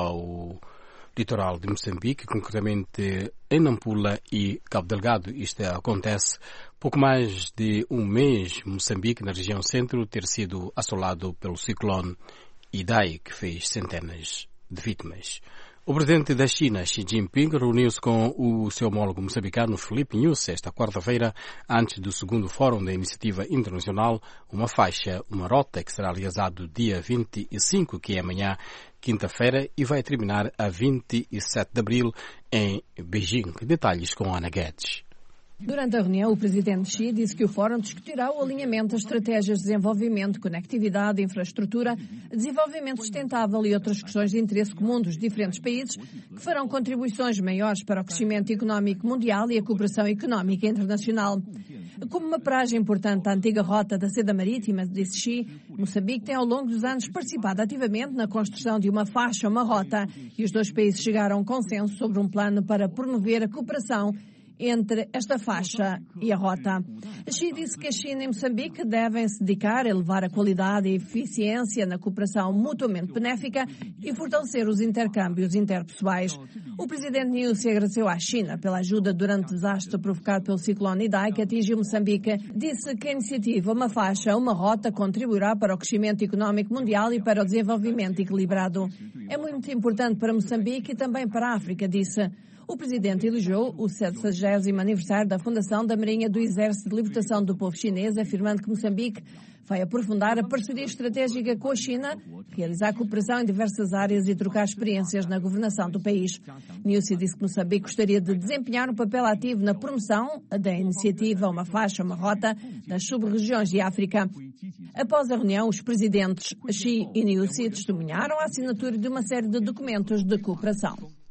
ao litoral de Moçambique, concretamente em Nampula e Cabo Delgado. Isto acontece pouco mais de um mês, Moçambique, na região centro, ter sido assolado pelo ciclone Idai, que fez centenas de vítimas. O presidente da China, Xi Jinping, reuniu-se com o seu homólogo moçambicano, Filipe Nyusi, esta quarta-feira, antes do segundo Fórum da Iniciativa Internacional, uma faixa, uma rota, que será realizado dia vinte e cinco, que é amanhã, quinta-feira, e vai terminar a vinte e sete de abril em Beijing. Detalhes com Ana Guedes. Durante a reunião, o presidente Xi disse que o Fórum discutirá o alinhamento das estratégias de desenvolvimento, conectividade, infraestrutura, desenvolvimento sustentável e outras questões de interesse comum dos diferentes países que farão contribuições maiores para o crescimento económico mundial e a cooperação económica internacional. Como uma paragem importante da antiga rota da seda marítima, disse Xi, Moçambique tem ao longo dos anos participado ativamente na construção de uma faixa, uma rota, e os dois países chegaram a um consenso sobre um plano para promover a cooperação entre esta faixa e a rota. Xi disse que a China e Moçambique devem se dedicar a elevar a qualidade e eficiência na cooperação mutuamente benéfica e fortalecer os intercâmbios interpessoais. O presidente Nyusi agradeceu à China pela ajuda durante o desastre provocado pelo ciclone Idai, que atingiu Moçambique. Disse que a iniciativa Uma Faixa, Uma Rota contribuirá para o crescimento económico mundial e para o desenvolvimento equilibrado. É muito importante para Moçambique e também para a África, disse. O presidente elogiou o sessagésimo aniversário da Fundação da Marinha do Exército de Libertação do Povo Chinês, afirmando que Moçambique vai aprofundar a parceria estratégica com a China, realizar cooperação em diversas áreas e trocar experiências na governação do país. Nyusi disse que Moçambique gostaria de desempenhar um papel ativo na promoção da iniciativa Uma Faixa, Uma Rota das sub-regiões de África. Após a reunião, os presidentes Xi e Nyusi testemunharam a assinatura de uma série de documentos de cooperação.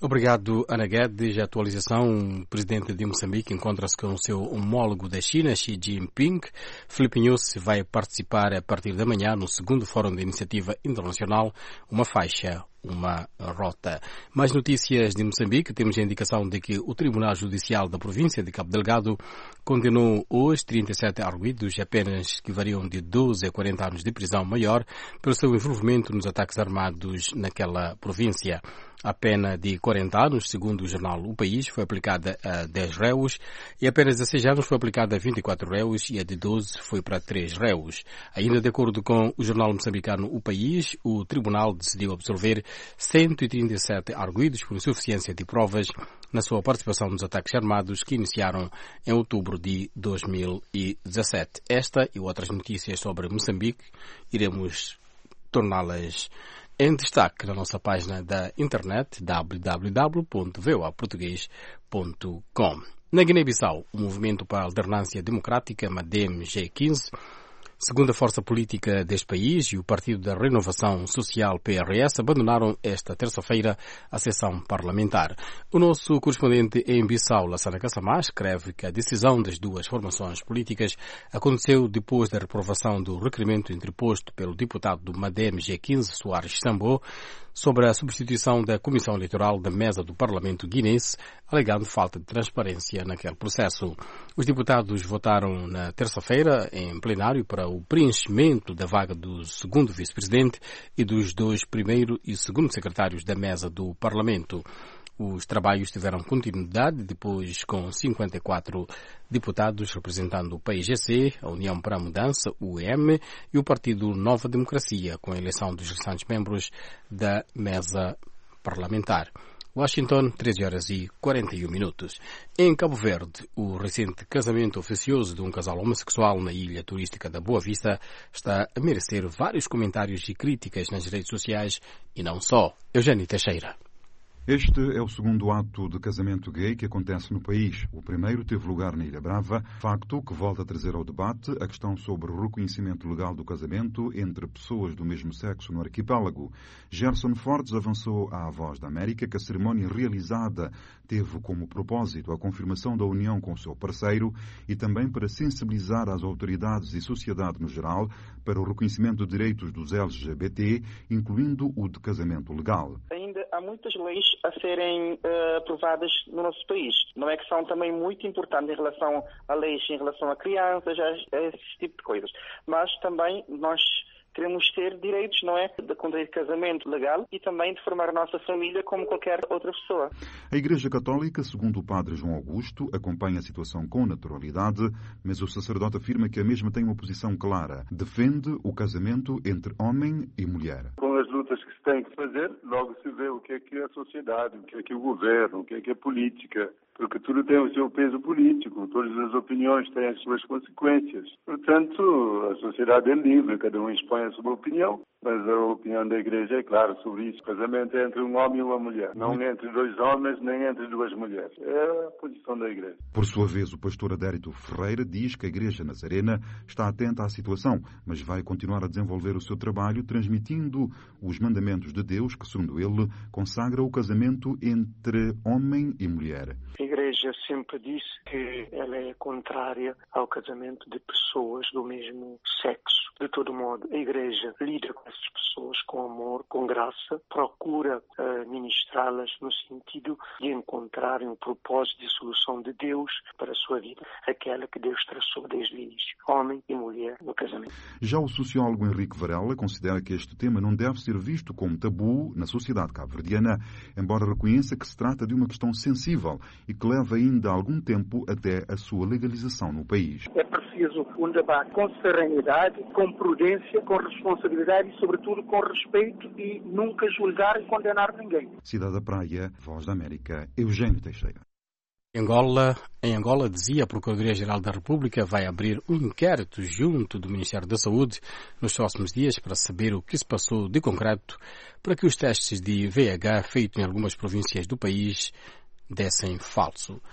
Obrigado, Ana Guedes. A atualização, o presidente de Moçambique encontra-se com o seu homólogo da China, Xi Jinping. Filipe Nyusi vai participar a partir da manhã no segundo Fórum de Iniciativa Internacional, uma faixa, uma rota. Mais notícias de Moçambique. Temos a indicação de que o Tribunal Judicial da província de Cabo Delgado condenou hoje trinta e sete arguidos a penas que variam de doze a quarenta anos de prisão maior pelo seu envolvimento nos ataques armados naquela província. A pena de quarenta anos, segundo o jornal O País, foi aplicada a dez réus e a pena de dezesseis anos foi aplicada a vinte e quatro réus e a de doze foi para três réus. Ainda de acordo com o jornal moçambicano O País, o tribunal decidiu absolver cento e trinta e sete arguidos por insuficiência de provas na sua participação nos ataques armados que iniciaram em outubro de dois mil e dezassete. Esta e outras notícias sobre Moçambique iremos torná-las em destaque na nossa página da internet w w w ponto v o a português ponto com. Na Guiné-Bissau, o Movimento para a Alternância Democrática, MADEM G quinze, segunda força política deste país, e o Partido da Renovação Social, P R S, abandonaram esta terça-feira a sessão parlamentar. O nosso correspondente em Bissau, Lassana Kassamá, escreve que a decisão das duas formações políticas aconteceu depois da reprovação do requerimento interposto pelo deputado do MADEM G quinze, Soares Sambô, sobre a substituição da Comissão Eleitoral da Mesa do Parlamento guinense, alegando falta de transparência naquele processo. Os deputados votaram na terça-feira em plenário para o preenchimento da vaga do segundo vice-presidente e dos dois primeiro e segundo secretários da Mesa do Parlamento. Os trabalhos tiveram continuidade depois com cinquenta e quatro deputados representando o P I G C, a União para a Mudança, o U E M, e o Partido Nova Democracia, com a eleição dos restantes membros da mesa parlamentar. Washington, treze horas e quarenta e um minutos. Em Cabo Verde, o recente casamento oficioso de um casal homossexual na ilha turística da Boa Vista está a merecer vários comentários e críticas nas redes sociais e não só. Eugênio Teixeira. Este é o segundo ato de casamento gay que acontece no país. O primeiro teve lugar na Ilha Brava, facto que volta a trazer ao debate a questão sobre o reconhecimento legal do casamento entre pessoas do mesmo sexo no arquipélago. Gerson Fortes avançou à Voz da América que a cerimónia realizada teve como propósito a confirmação da união com o seu parceiro e também para sensibilizar as autoridades e sociedade no geral para o reconhecimento de direitos dos L G B T, incluindo o de casamento legal. Ainda há muitas leis a serem uh, aprovadas no nosso país. Não é que são também muito importantes em relação a leis, em relação a crianças, a, a esse tipo de coisas. Mas também nós queremos ter direitos, não é? De contrair casamento legal e também de formar a nossa família como qualquer outra pessoa. A Igreja Católica, segundo o padre João Augusto, acompanha a situação com naturalidade, mas o sacerdote afirma que a mesma tem uma posição clara. Defende o casamento entre homem e mulher. Com as lutas que se tem que fazer, logo se vê o que é que é a sociedade, o que é que é o governo, o que é que é a política. Porque tudo tem o seu peso político, todas as opiniões têm as suas consequências. Portanto, a sociedade é livre, cada um expõe a sua opinião, mas a opinião da Igreja é clara sobre isso. O casamento é entre um homem e uma mulher, não entre dois homens nem entre duas mulheres. É a posição da Igreja. Por sua vez, o pastor Adérito Ferreira diz que a Igreja Nazarena está atenta à situação, mas vai continuar a desenvolver o seu trabalho transmitindo os mandamentos de Deus que, segundo ele, consagra o casamento entre homem e mulher. A Igreja sempre disse que ela é contrária ao casamento de pessoas do mesmo sexo. De todo modo, a Igreja lida com essas pessoas com amor, com graça, procura uh, ministrá-las no sentido de encontrarem o propósito de solução de Deus para a sua vida, aquela que Deus traçou desde o início, homem e mulher no casamento. Já o sociólogo Henrique Varela considera que este tema não deve ser visto como tabu na sociedade cabo-verdiana, embora reconheça que se trata de uma questão sensível e que leva ainda algum tempo até a sua legalização no país. É preciso um debate com serenidade, com prudência, com responsabilidade e, sobretudo, com respeito e nunca julgar e condenar ninguém. Cidade da Praia, Voz da América, Eugênio Teixeira. Em Angola, em Angola, dizia a Procuradoria-Geral da República, vai abrir um inquérito junto do Ministério da Saúde nos próximos dias para saber o que se passou de concreto para que os testes de V I H feitos em algumas províncias do país dessem falso.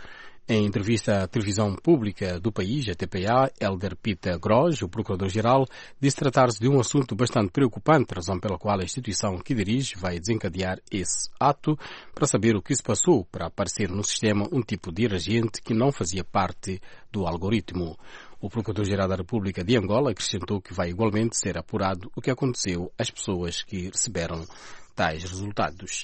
Em entrevista à televisão pública do país, a T P A, Helder Peter Grosz, o procurador-geral, disse tratar-se de um assunto bastante preocupante, razão pela qual a instituição que dirige vai desencadear esse ato para saber o que se passou para aparecer no sistema um tipo de agente que não fazia parte do algoritmo. O Procurador-Geral da República de Angola acrescentou que vai igualmente ser apurado o que aconteceu às pessoas que receberam tais resultados.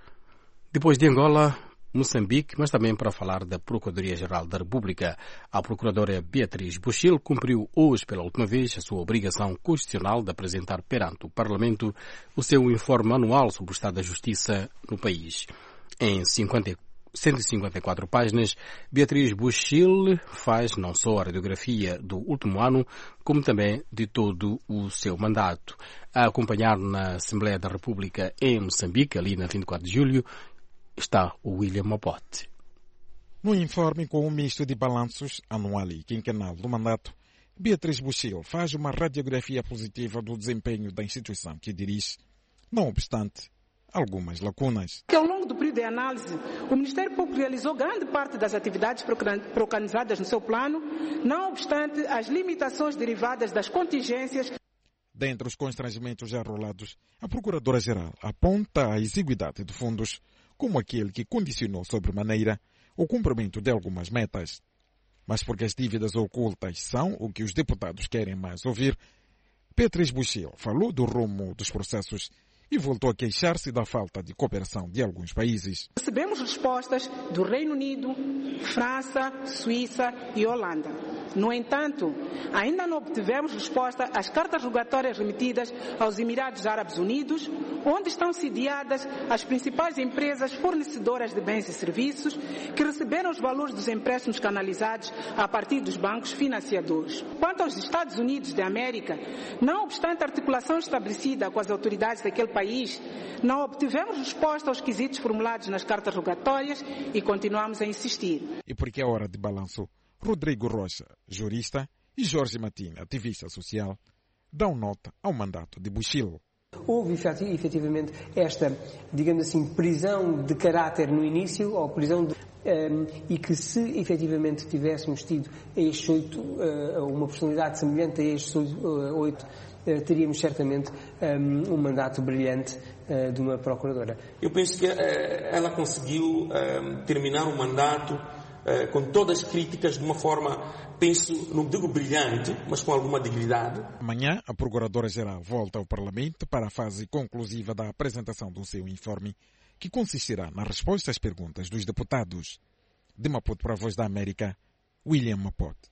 Depois de Angola, Moçambique, mas também para falar da Procuradoria-Geral da República. A Procuradora Beatriz Buchil cumpriu hoje pela última vez a sua obrigação constitucional de apresentar perante o Parlamento o seu informe anual sobre o estado da justiça no país. Em cinquenta, cento e cinquenta e quatro páginas, Beatriz Buchil faz não só a radiografia do último ano, como também de todo o seu mandato. A acompanhar na Assembleia da República em Moçambique, ali na vinte e quatro de julho, está o William Mapote. No informe com um misto de balanços anual e quinquenal do mandato, Beatriz Buchil faz uma radiografia positiva do desempenho da instituição que dirige, não obstante algumas lacunas. Que ao longo do período de análise, o Ministério Público realizou grande parte das atividades procranizadas no seu plano, não obstante as limitações derivadas das contingências. Dentre os constrangimentos já rolados, a Procuradora-Geral aponta a exiguidade de fundos como aquele que condicionou sobremaneira o cumprimento de algumas metas. Mas porque as dívidas ocultas são o que os deputados querem mais ouvir, Beatriz Buchil falou do rumo dos processos e voltou a queixar-se da falta de cooperação de alguns países. Recebemos respostas do Reino Unido, França, Suíça e Holanda. No entanto, ainda não obtivemos resposta às cartas rogatórias remetidas aos Emirados Árabes Unidos, onde estão sediadas as principais empresas fornecedoras de bens e serviços que receberam os valores dos empréstimos canalizados a partir dos bancos financiadores. Quanto aos Estados Unidos da América, não obstante a articulação estabelecida com as autoridades daquele país, não obtivemos resposta aos quesitos formulados nas cartas rogatórias e continuamos a insistir. E porque é hora de balanço, Rodrigo Rocha, jurista, e Jorge Matinho, ativista social, dão nota ao mandato de Buchil. Houve efetivamente esta, digamos assim, prisão de caráter no início, ou prisão de, um, e que se efetivamente tivéssemos tido a estes oito, uh, uma personalidade semelhante a estes uh, oito, uh, teríamos certamente um, um mandato brilhante uh, de uma procuradora. Eu penso que uh, ela conseguiu uh, terminar o mandato Uh, com todas as críticas, de uma forma, penso, não digo brilhante, mas com alguma dignidade. Amanhã, a Procuradora-Geral volta ao Parlamento para a fase conclusiva da apresentação do seu informe, que consistirá na resposta às perguntas dos deputados. De Maputo para a Voz da América, William Mapote.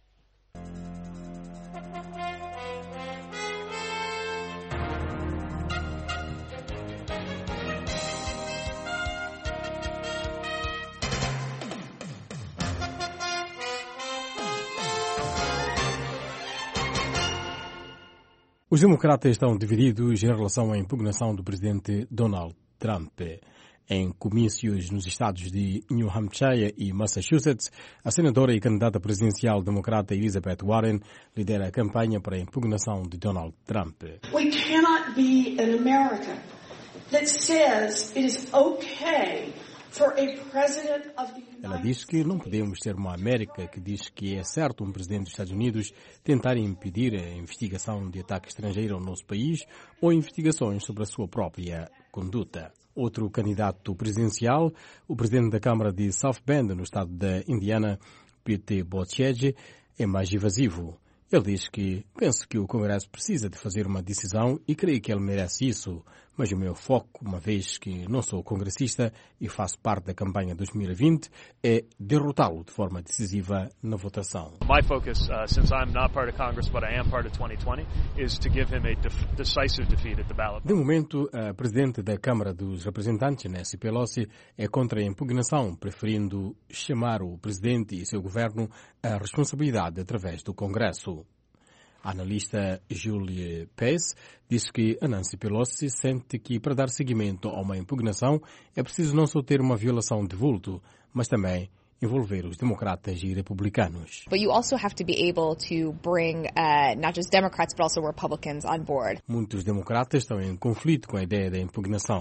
Os democratas estão divididos em relação à impugnação do presidente Donald Trump. Em comícios nos estados de New Hampshire e Massachusetts, a senadora e candidata presidencial democrata Elizabeth Warren lidera a campanha para a impugnação de Donald Trump. We cannot be an America that says it is okay for a president of the United Ela diz que não podemos ser uma América que diz que é certo um presidente dos Estados Unidos tentar impedir a investigação de ataque estrangeiro ao nosso país ou investigações sobre a sua própria conduta. Outro candidato presidencial, o presidente da Câmara de South Bend, no estado da Indiana, Pete Buttigieg, é mais evasivo. Ele diz que penso que o Congresso precisa de fazer uma decisão e creio que ele merece isso, mas o meu foco, uma vez que não sou congressista e faço parte da campanha dois mil e vinte, é derrotá-lo de forma decisiva na votação. My focus, uh, since I'm not part of Congress but I am part of twenty twenty, is to give him a def- decisive defeat at the ballot. De momento, a presidente da Câmara dos Representantes, Nancy Pelosi, é contra a impugnação, preferindo chamar o presidente e seu governo à responsabilidade através do Congresso. A analista Julie Pace diz que a Nancy Pelosi sente que para dar seguimento a uma impugnação é preciso não só ter uma violação de vulto, mas também envolver os democratas e republicanos. But you also have to be able to bring uh, not just Democrats but also Republicans on board. Muitos democratas estão em conflito com a ideia da impugnação.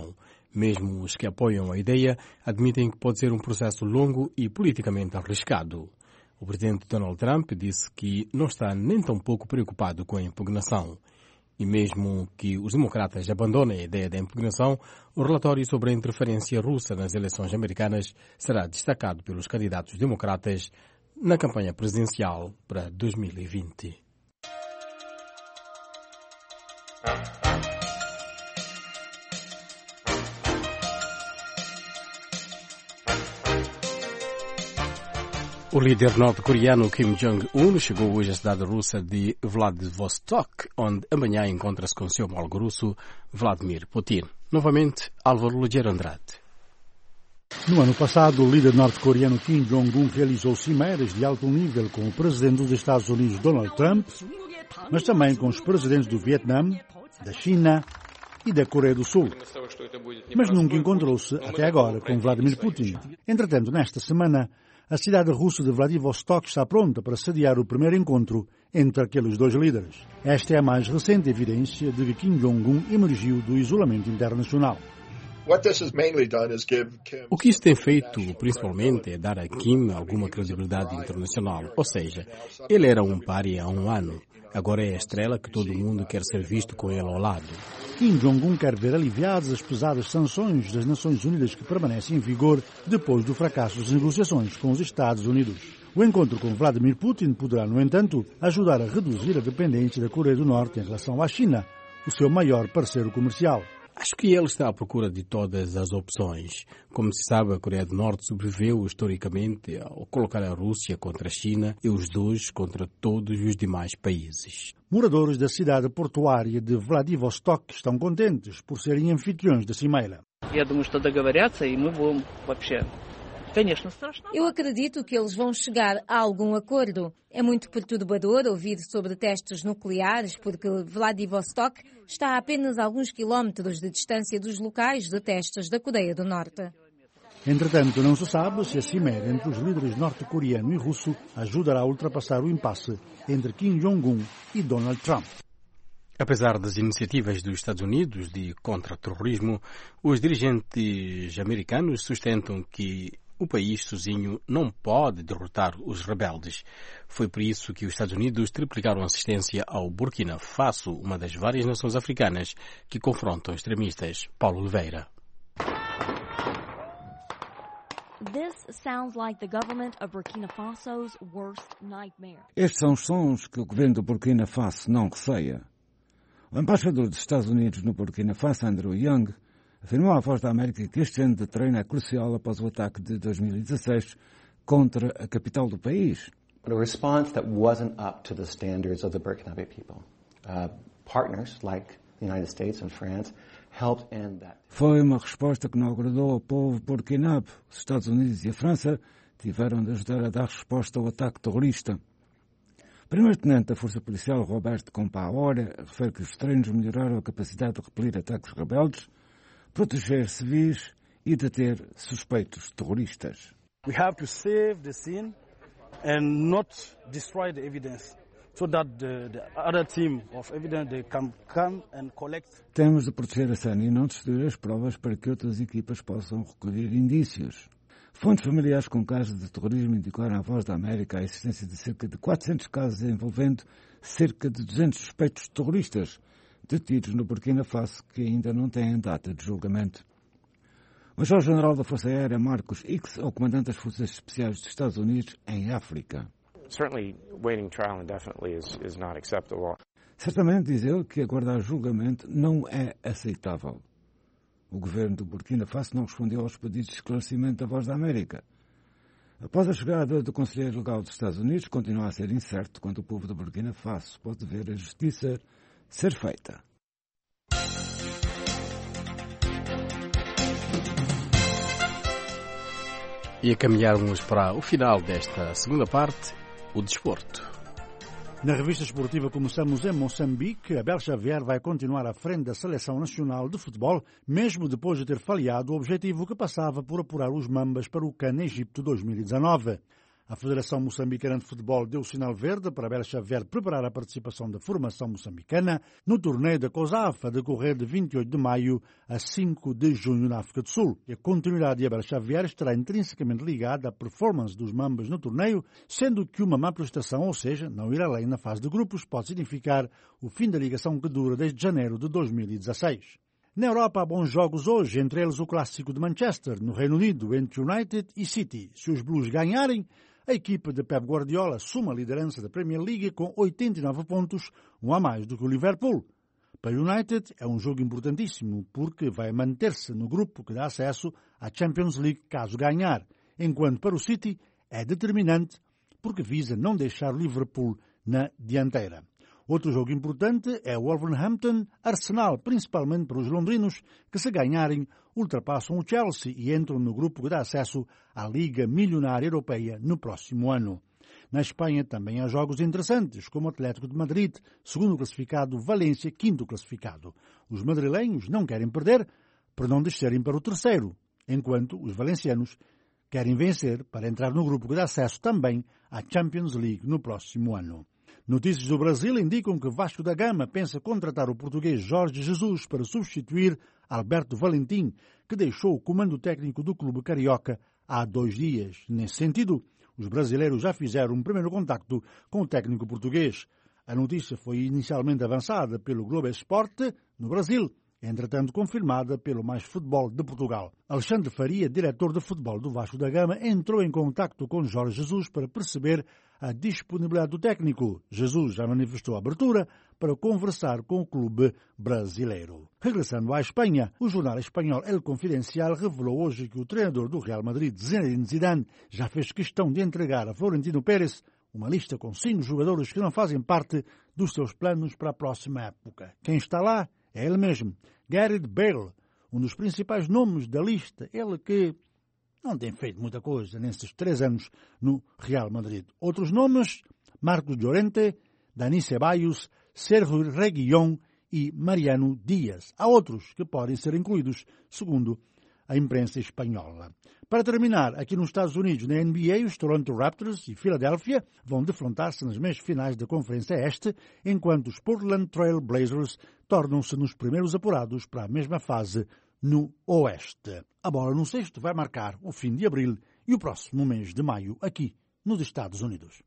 Mesmo os que apoiam a ideia admitem que pode ser um processo longo e politicamente arriscado. O presidente Donald Trump disse que não está nem tão pouco preocupado com a impugnação. E mesmo que os democratas abandonem a ideia da impugnação, o relatório sobre a interferência russa nas eleições americanas será destacado pelos candidatos democratas na campanha presidencial para dois mil e vinte. O líder norte-coreano Kim Jong-un chegou hoje à cidade russa de Vladivostok, onde amanhã encontra-se com seu homólogo russo, Vladimir Putin. Novamente, Álvaro Ligeiro Andrade. No ano passado, o líder norte-coreano Kim Jong-un realizou cimeiras de alto nível com o presidente dos Estados Unidos, Donald Trump, mas também com os presidentes do Vietnã, da China e da Coreia do Sul. Mas nunca encontrou-se, até agora, com Vladimir Putin. Entretanto, nesta semana, a cidade russa de Vladivostok está pronta para sediar o primeiro encontro entre aqueles dois líderes. Esta é a mais recente evidência de que Kim Jong-un emergiu do isolamento internacional. O que isso tem feito, principalmente, é dar a Kim alguma credibilidade internacional. Ou seja, ele era um pária há um ano. Agora é a estrela que todo mundo quer ser visto com ele ao lado. Kim Jong-un quer ver aliviadas as pesadas sanções das Nações Unidas que permanecem em vigor depois do fracasso das negociações com os Estados Unidos. O encontro com Vladimir Putin poderá, no entanto, ajudar a reduzir a dependência da Coreia do Norte em relação à China, o seu maior parceiro comercial. Acho que ele está à procura de todas as opções. Como se sabe, a Coreia do Norte sobreviveu historicamente ao colocar a Rússia contra a China e os dois contra todos os demais países. Moradores da cidade portuária de Vladivostok estão contentes por serem anfitriões da cimeira. Eu acredito que eles vão chegar a algum acordo. É muito perturbador ouvir sobre testes nucleares porque Vladivostok está a apenas alguns quilómetros de distância dos locais de testes da Coreia do Norte. Entretanto, não se sabe se a cimeira entre os líderes norte-coreano e russo ajudará a ultrapassar o impasse entre Kim Jong-un e Donald Trump. Apesar das iniciativas dos Estados Unidos de contra-terrorismo, os dirigentes americanos sustentam que o país sozinho não pode derrotar os rebeldes. Foi por isso que os Estados Unidos triplicaram assistência ao Burkina Faso, uma das várias nações africanas que confrontam extremistas. Paulo Oliveira. Estes são os sons que o governo do Burkina Faso não receia. O embaixador dos Estados Unidos no Burkina Faso, Andrew Young, afirmou à Voz da América que este ano de treino é crucial após o ataque de dois mil e dezasseis contra a capital do país. But a response that wasn't up to the standards of the Burkinabe people. Uh, partners like the United States and France helped end that. Foi uma resposta que não agradou ao povo burkinabé. Os Estados Unidos e a França tiveram de ajudar a dar resposta ao ataque terrorista. O primeiro-tenente da Força Policial, Roberto Compaoré, refere que os treinos melhoraram a capacidade de repelir ataques rebeldes, proteger civis e deter suspeitos terroristas. We have to save the scene and not destroy the evidence so that the, the other team of evidence they can come and collect. Temos de proteger a cena e não destruir as provas para que outras equipas possam recolher indícios. Fontes familiares com casos de terrorismo indicaram à Voz da América a existência de cerca de quatrocentos casos envolvendo cerca de duzentos suspeitos terroristas detidos no Burkina Faso que ainda não têm data de julgamento. O Major-General da Força Aérea Marcos X é o comandante das Forças Especiais dos Estados Unidos em África. Certainly, waiting trial indefinitely is, is not acceptable. Certamente, diz ele, que aguardar julgamento não é aceitável. O governo do Burkina Faso não respondeu aos pedidos de esclarecimento da Voz da América. Após a chegada do Conselheiro Legal dos Estados Unidos, continua a ser incerto quando o povo do Burkina Faso pode ver a justiça ser feita. E a caminharmos para o final desta segunda parte, o desporto. Na revista esportiva começamos em Moçambique. Abel Xavier vai continuar à frente da Seleção Nacional de Futebol, mesmo depois de ter falhado o objetivo que passava por apurar os Mambas para o CAN Egito dois mil e dezanove. A Federação Moçambicana de Futebol deu sinal verde para Abel Xavier preparar a participação da formação moçambicana no torneio da COSAF, a decorrer de vinte e oito de maio a cinco de junho na África do Sul. E a continuidade de Abel Xavier estará intrinsecamente ligada à performance dos Mambas no torneio, sendo que uma má prestação, ou seja, não ir além na fase de grupos, pode significar o fim da ligação que dura desde janeiro de dois mil e dezasseis. Na Europa há bons jogos hoje, entre eles o clássico de Manchester, no Reino Unido, entre United e City. Se os Blues ganharem, a equipa de Pep Guardiola assume a liderança da Premier League com oitenta e nove pontos, um a mais do que o Liverpool. Para o United é um jogo importantíssimo porque vai manter-se no grupo que dá acesso à Champions League caso ganhar, enquanto para o City é determinante porque visa não deixar o Liverpool na dianteira. Outro jogo importante é o Wolverhampton-Arsenal, principalmente para os londrinos, que se ganharem ultrapassam o Chelsea e entram no grupo que dá acesso à Liga Milionária Europeia no próximo ano. Na Espanha também há jogos interessantes, como o Atlético de Madrid, segundo classificado, Valência, quinto classificado. Os madrilenhos não querem perder para não descerem para o terceiro, enquanto os valencianos querem vencer para entrar no grupo que dá acesso também à Champions League no próximo ano. Notícias do Brasil indicam que Vasco da Gama pensa contratar o português Jorge Jesus para substituir Alberto Valentim, que deixou o comando técnico do clube carioca há dois dias. Nesse sentido, os brasileiros já fizeram um primeiro contacto com o técnico português. A notícia foi inicialmente avançada pelo Globo Esporte, no Brasil, entretanto confirmada pelo Mais Futebol de Portugal. Alexandre Faria, diretor de futebol do Vasco da Gama, entrou em contacto com Jorge Jesus para perceber a disponibilidade do técnico. Jesus já manifestou abertura para conversar com o clube brasileiro. Regressando à Espanha, o jornal espanhol El Confidencial revelou hoje que o treinador do Real Madrid, Zinedine Zidane, já fez questão de entregar a Florentino Pérez uma lista com cinco jogadores que não fazem parte dos seus planos para a próxima época. Quem está lá é ele mesmo, Gareth Bale, um dos principais nomes da lista, ele que não tem feito muita coisa nesses três anos no Real Madrid. Outros nomes, Marcos Llorente, Dani Ceballos, Sérgio Reguilhón e Mariano Dias. Há outros que podem ser incluídos, segundo a imprensa espanhola. Para terminar, aqui nos Estados Unidos, na N B A, os Toronto Raptors e Filadélfia vão defrontar-se nas meias finais da Conferência Este, enquanto os Portland Trail Blazers tornam-se nos primeiros apurados para a mesma fase no Oeste. A bola no cesto vai marcar o fim de abril e o próximo mês de maio aqui nos Estados Unidos.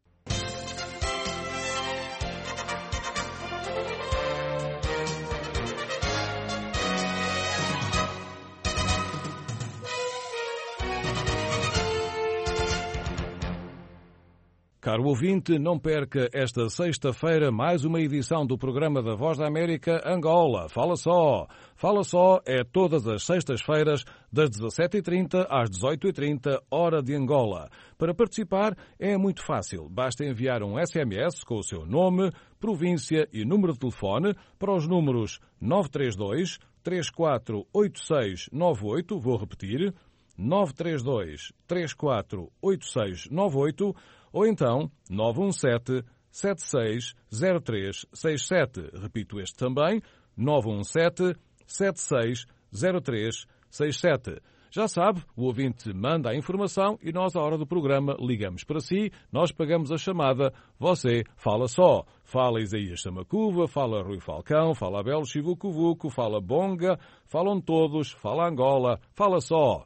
Caro ouvinte, não perca esta sexta-feira mais uma edição do programa da Voz da América Angola. Fala só! Fala só é todas as sextas-feiras das dezassete e trinta às dezoito e trinta, hora de Angola. Para participar é muito fácil. Basta enviar um S M S com o seu nome, província e número de telefone para os números nove três dois, três quatro oito seis nove oito, vou repetir, nove três dois, três quatro oito seis nove oito, ou então nove um sete, sete seis zero três seis sete. Repito este também, nove um sete, sete seis zero três seis sete. Já sabe, o ouvinte manda a informação e nós, à hora do programa, ligamos para si, nós pagamos a chamada, você fala só. Fala Isaías Samacuva, fala Rui Falcão, fala Abel Chivucovuco, fala Bonga, falam todos, fala Angola, fala só.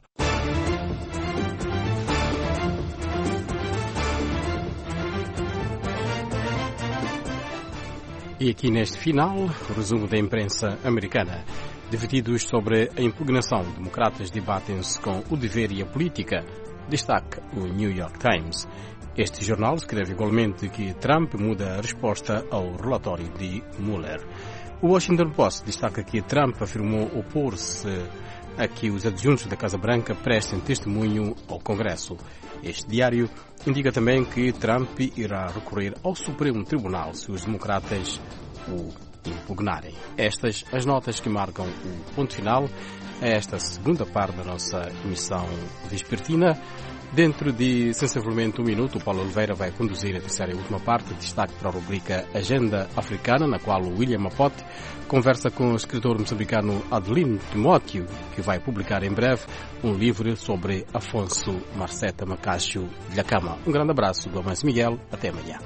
E aqui neste final, o resumo da imprensa americana. Divididos sobre a impugnação, democratas debatem-se com o dever e a política, destaca o New York Times. Este jornal escreve igualmente que Trump muda a resposta ao relatório de Mueller. O Washington Post destaca que Trump afirmou opor-se a que os adjuntos da Casa Branca prestem testemunho ao Congresso. Este diário indica também que Trump irá recorrer ao Supremo Tribunal se os democratas o impugnarem. Estas as notas que marcam o ponto final a esta segunda parte da nossa emissão vespertina. Dentro de sensivelmente um minuto, o Paulo Oliveira vai conduzir a terceira e última parte, destaque para a rubrica Agenda Africana, na qual o William Mapote conversa com o escritor moçambicano Adelino Timóteo, que vai publicar em breve um livro sobre Afonso Marceta Macacho de Lhacama. Um grande abraço do Amancio Miguel, até amanhã.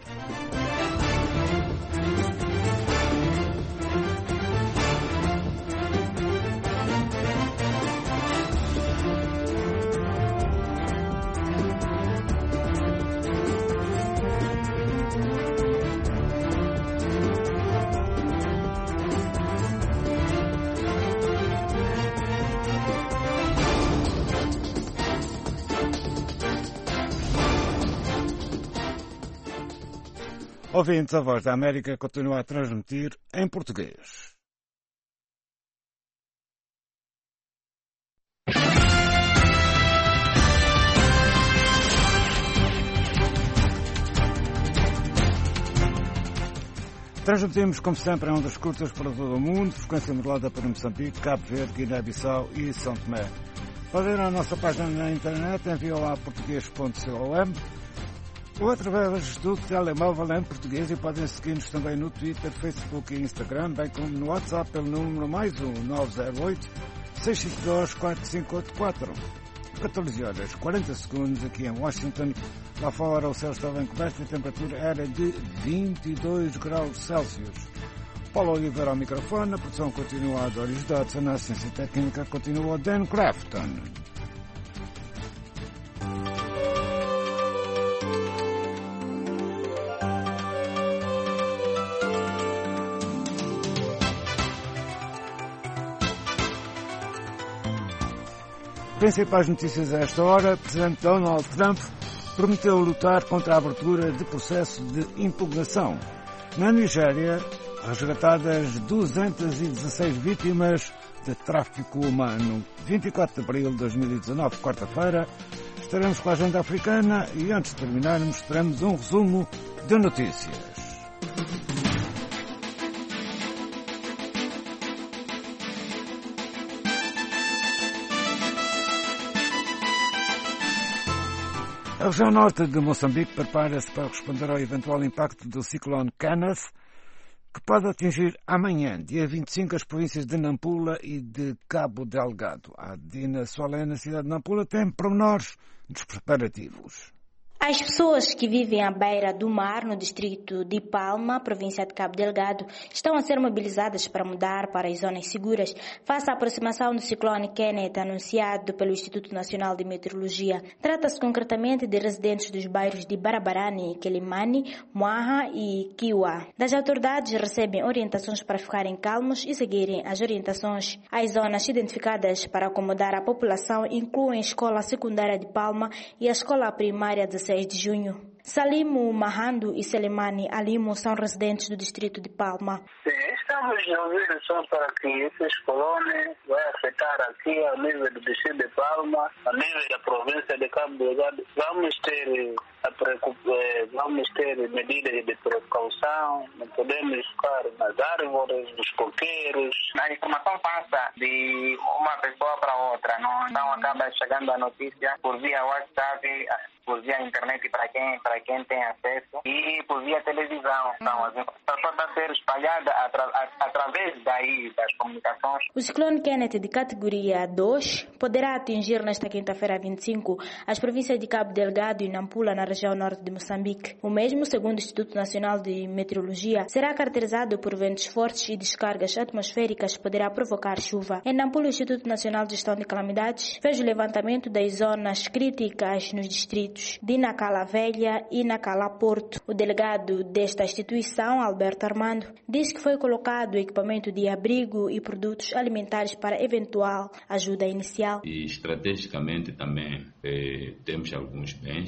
Ouvintes, a Voz da América continua a transmitir em português. Transmitimos, como sempre, em ondas curtas para todo o mundo, frequência modulada para Moçambique, Cabo Verde, Guiné-Bissau e São Tomé. Podem ir à nossa página na internet em viola português ponto com ou através do telemóvel em português, e podem seguir-nos também no Twitter, Facebook e Instagram, bem como no WhatsApp pelo número mais um nove zero oito, seis cinco dois, quatro cinco oito quatro. catorze horas e quarenta segundos aqui em Washington. Lá fora o céu estava encoberto e a temperatura era de vinte e dois graus Celsius. Paulo Oliveira ao microfone, a produção continua a Doris Dodson, a assistência técnica continua a Dan Crafton. Principais notícias a esta hora. O presidente Donald Trump prometeu lutar contra a abertura de processo de impugnação. Na Nigéria, resgatadas duzentas e dezesseis vítimas de tráfico humano. vinte e quatro de abril de dois mil e dezanove, quarta-feira, estaremos com a agenda africana e antes de terminarmos teremos um resumo de notícias. A região norte de Moçambique prepara-se para responder ao eventual impacto do ciclone Kenneth, que pode atingir amanhã, dia vinte e cinco, as províncias de Nampula e de Cabo Delgado. A Dina Solé, na cidade de Nampula, tem pormenores dos preparativos. As pessoas que vivem à beira do mar, no distrito de Palma, província de Cabo Delgado, estão a ser mobilizadas para mudar para as zonas seguras, face à aproximação do ciclone Kenneth anunciado pelo Instituto Nacional de Meteorologia. Trata-se concretamente de residentes dos bairros de Barabarani, Quelimane, Moaha e Kiwa. Das autoridades recebem orientações para ficarem calmos e seguirem as orientações. As zonas identificadas para acomodar a população incluem a Escola Secundária de Palma e a Escola Primária de seis de junho. Salimo Mahando e Selemani Alimo são residentes do distrito de Palma. Sim, estamos a ouvir só para que esses colonos vai afetar aqui ao nível do distrito de Palma, ao nível da província de Cabo Delgado. Vamos ter, a vamos ter medidas de precaução, não podemos ficar nas árvores, nos coqueiros. A informação passa de uma pessoa para outra, não, não acaba chegando a notícia por via WhatsApp, por via internet para quem, para quem tem acesso e por via televisão. Então, a informação está a ser espalhada atra, a, através daí das comunicações. O ciclone Kenneth de categoria dois poderá atingir nesta quinta-feira vinte e cinco as províncias de Cabo Delgado e Nampula, na região norte de Moçambique. O mesmo, segundo o Instituto Nacional de Meteorologia, será caracterizado por ventos fortes e descargas atmosféricas que poderá provocar chuva. Em Nampula, o Instituto Nacional de Gestão de Calamidades fez o levantamento das zonas críticas nos distritos de Nacala Velha e Nacala Porto. O delegado desta instituição, Alberto Armando, diz que foi colocado equipamento de abrigo e produtos alimentares para eventual ajuda inicial. E estrategicamente também eh, temos alguns bens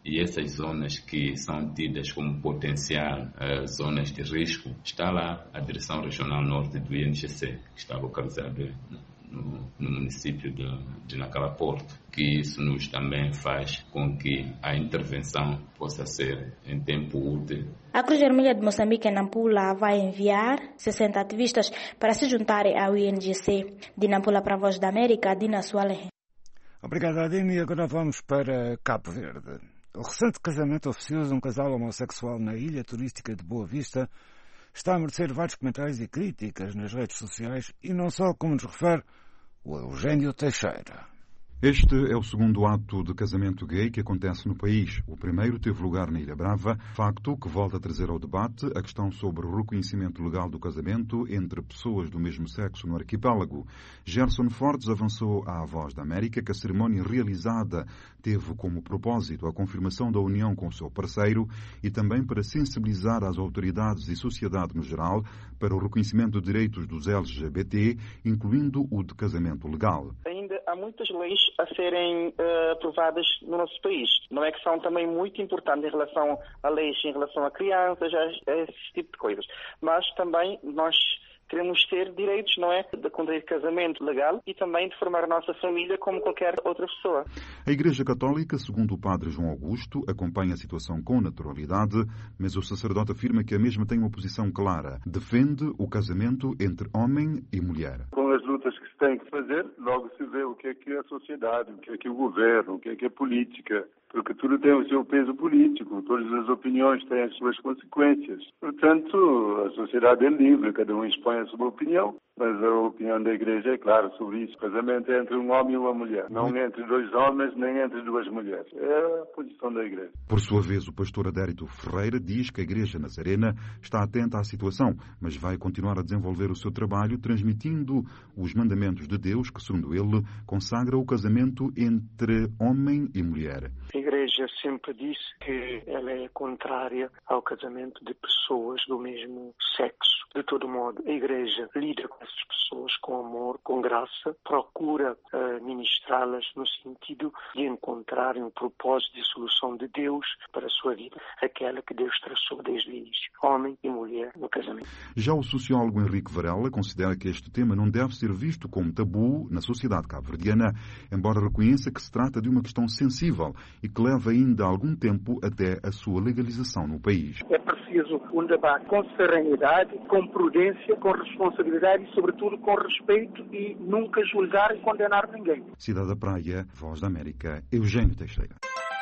e essas zonas que são tidas como potencial uh, zonas de risco, está lá a Direção Regional Norte do I N G C, que está localizada no, no município de, de Nacala-Porto, que isso nos também faz com que a intervenção possa ser em tempo útil. A Cruz Vermelha de Moçambique, em Nampula, vai enviar sessenta ativistas para se juntarem ao I N G C. De Nampula para a Voz da América, Dina Suale. Obrigado, Adine. E agora vamos para Cabo Verde. O recente casamento oficioso de um casal homossexual na ilha turística de Boa Vista está a merecer vários comentários e críticas nas redes sociais e não só, como nos refere o Eugênio Teixeira. Este é o segundo ato de casamento gay que acontece no país. O primeiro teve lugar na Ilha Brava, facto que volta a trazer ao debate a questão sobre o reconhecimento legal do casamento entre pessoas do mesmo sexo no arquipélago. Gerson Fortes avançou à Voz da América que a cerimónia realizada teve como propósito a confirmação da união com o seu parceiro e também para sensibilizar as autoridades e sociedade no geral para o reconhecimento de direitos dos L G B T, incluindo o de casamento legal. Ainda há muitas leis a serem uh, aprovadas no nosso país. Não é que são também muito importantes em relação a leis, em relação a crianças, a, a esse tipo de coisas. Mas também nós queremos ter direitos, não é? De contrair casamento legal e também de formar a nossa família como qualquer outra pessoa. A Igreja Católica, segundo o padre João Augusto, acompanha a situação com naturalidade, mas o sacerdote afirma que a mesma tem uma posição clara. Defende o casamento entre homem e mulher. Com as lutas que se tem que fazer, logo se vê o que é que é a sociedade, o que é que é o governo, o que é que é a política. Porque tudo tem o seu peso político, todas as opiniões têm as suas consequências. Portanto, a sociedade é livre, cada um expõe a sua opinião, mas a opinião da Igreja é clara sobre isso. O casamento é entre um homem e uma mulher, não entre dois homens nem entre duas mulheres. É a posição da Igreja. Por sua vez, o pastor Adérito Ferreira diz que a Igreja Nazarena está atenta à situação, mas vai continuar a desenvolver o seu trabalho transmitindo os mandamentos de Deus que, segundo ele, consagra o casamento entre homem e mulher. A Igreja sempre disse que ela é contrária ao casamento de pessoas do mesmo sexo. De todo modo, a Igreja lida com essas pessoas com amor, com graça, procura uh, ministrá-las no sentido de encontrarem o propósito de solução de Deus para a sua vida, aquela que Deus traçou desde o início, homem e mulher no casamento. Já o sociólogo Henrique Varela considera que este tema não deve ser visto como tabu na sociedade cabo-verdiana, embora reconheça que se trata de uma questão sensível e que leva ainda algum tempo até a sua legalização no país. É preciso um debate com serenidade, com prudência, com responsabilidade e, sobretudo, com respeito e nunca julgar e condenar ninguém. Cidade da Praia, Voz da América, Eugênio Teixeira.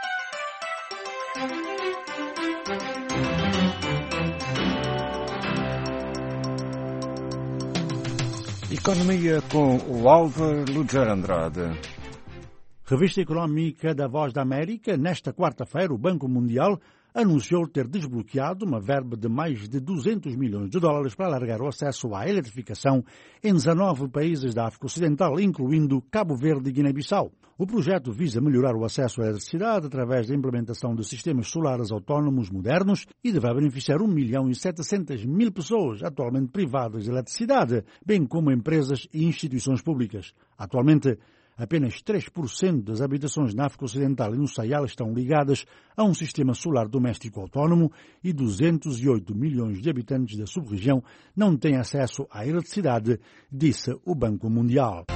Economia com o Álvaro Luger Andrade. Revista Económica da Voz da América, nesta quarta-feira, o Banco Mundial anunciou ter desbloqueado uma verba de mais de duzentos milhões de dólares para alargar o acesso à eletrificação em dezanove países da África Ocidental, incluindo Cabo Verde e Guiné-Bissau. O projeto visa melhorar o acesso à eletricidade através da implementação de sistemas solares autónomos modernos e deverá beneficiar um milhão e setecentas mil pessoas atualmente privadas de eletricidade, bem como empresas e instituições públicas. Atualmente, apenas três por cento das habitações na África Ocidental e no Sahel estão ligadas a um sistema solar doméstico autónomo e duzentos e oito milhões de habitantes da sub-região não têm acesso à eletricidade, disse o Banco Mundial.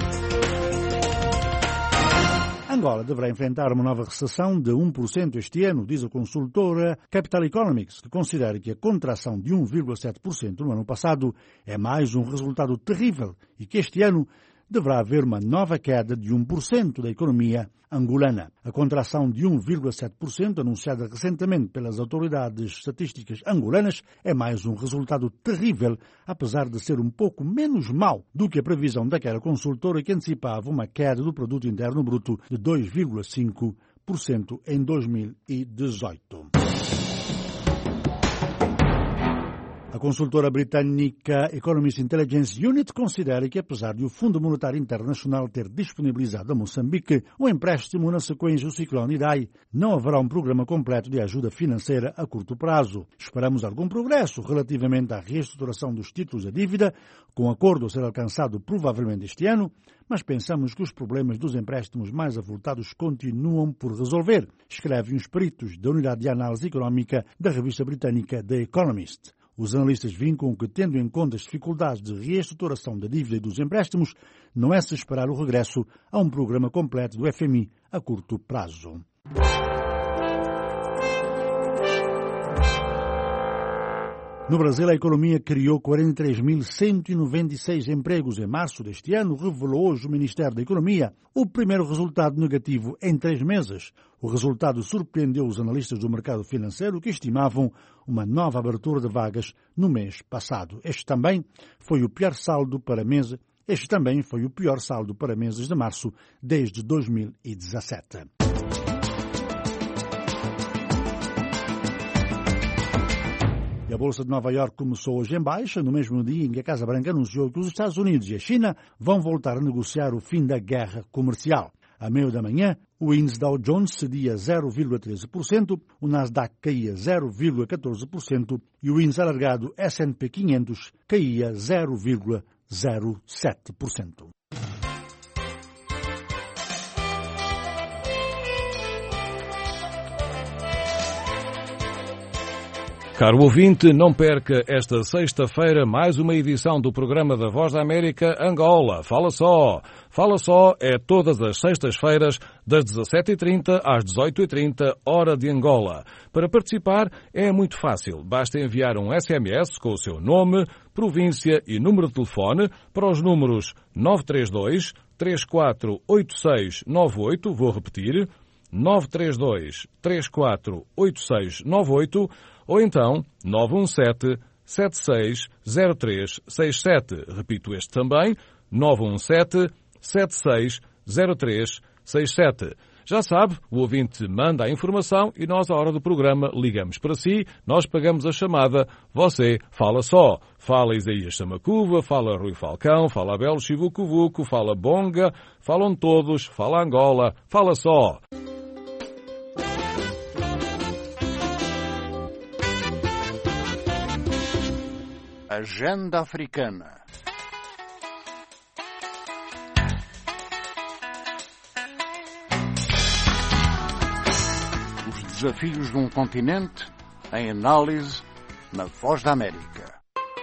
Angola deverá enfrentar uma nova recessão de um por cento este ano, diz a consultora Capital Economics, que considera que a contração de um vírgula sete por cento no ano passado é mais um resultado terrível e que este ano deverá haver uma nova queda de um por cento da economia angolana. A contração de um vírgula sete por cento anunciada recentemente pelas autoridades estatísticas angolanas é mais um resultado terrível, apesar de ser um pouco menos mau do que a previsão daquela consultora que antecipava uma queda do produto interno bruto de dois vírgula cinco por cento em dois mil e dezoito. A consultora britânica Economist Intelligence Unit considera que, apesar de o Fundo Monetário Internacional ter disponibilizado a Moçambique um empréstimo na sequência do ciclone Idai, não haverá um programa completo de ajuda financeira a curto prazo. Esperamos algum progresso relativamente à reestruturação dos títulos da dívida, com um acordo a ser alcançado provavelmente este ano, mas pensamos que os problemas dos empréstimos mais avultados continuam por resolver, escrevem os peritos da Unidade de Análise Económica da revista britânica The Economist. Os analistas vincam que, tendo em conta as dificuldades de reestruturação da dívida e dos empréstimos, não é se esperar o regresso a um programa completo do F M I a curto prazo. No Brasil, a economia criou quarenta e três mil cento e noventa e seis empregos em março deste ano, revelou hoje o Ministério da Economia, o primeiro resultado negativo em três meses. O resultado surpreendeu os analistas do mercado financeiro, que estimavam uma nova abertura de vagas no mês passado. Este também foi o pior saldo para meses, este também foi o pior saldo para meses de março desde dois mil e dezassete. E a Bolsa de Nova Iorque começou hoje em baixa, no mesmo dia em que a Casa Branca anunciou que os Estados Unidos e a China vão voltar a negociar o fim da guerra comercial. À meio da manhã, o índice Dow Jones cedia zero vírgula treze por cento, o Nasdaq caía zero vírgula catorze por cento e o índice alargado S and P quinhentos caía zero vírgula zero sete por cento. Caro ouvinte, não perca esta sexta-feira mais uma edição do programa da Voz da América Angola. Fala só! Fala só é todas as sextas-feiras das dezassete e trinta às dezoito e trinta, hora de Angola. Para participar é muito fácil. Basta enviar um S M S com o seu nome, província e número de telefone para os números nove três dois, três quatro oito seis nove oito, vou repetir, nove três dois, três quatro oito seis nove oito, ou então nove um sete, sete seis zero três seis sete. Repito este também, nove um sete, sete seis zero três seis sete. Já sabe, o ouvinte manda a informação e nós, à hora do programa, ligamos para si, nós pagamos a chamada, você fala só. Fala Isaías Samacuva, fala Rui Falcão, fala Abel Chivucovuco, fala Bonga, falam todos, fala Angola, fala só. Agenda Africana. Os desafios de um continente em análise na Voz da América.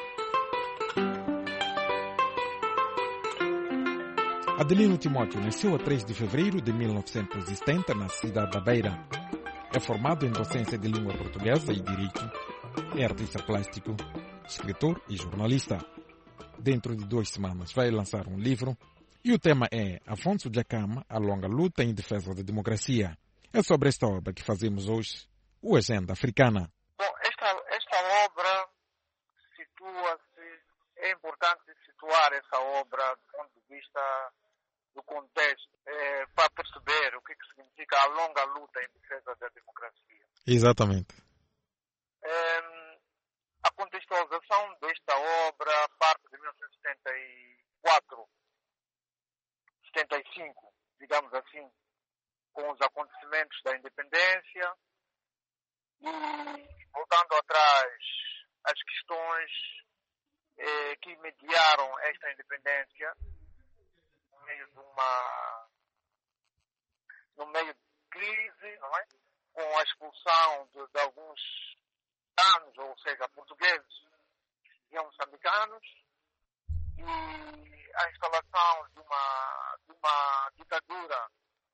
Adelino Timóteo nasceu a três de fevereiro de mil novecentos e setenta na cidade da Beira. É formado em docência de língua portuguesa e direito. É artista plástico, escritor e jornalista. Dentro de duas semanas vai lançar um livro e o tema é Afonso Dhlakama, a longa luta em defesa da democracia. É sobre esta obra que fazemos hoje o Agenda Africana. Bom, esta, esta obra situa-se, é importante situar essa obra do ponto de vista do contexto, é, para perceber o que, que significa a longa luta em defesa da democracia. Exatamente. É, a contextualização desta obra parte de mil novecentos e setenta e quatro, setenta e cinco, digamos assim, com os acontecimentos da independência e, voltando atrás, as questões eh, que mediaram esta independência no meio de uma no meio de crise, não é? Com a expulsão de, de alguns anos, ou seja, portugueses e moçambicanos, e a instalação de uma, de uma ditadura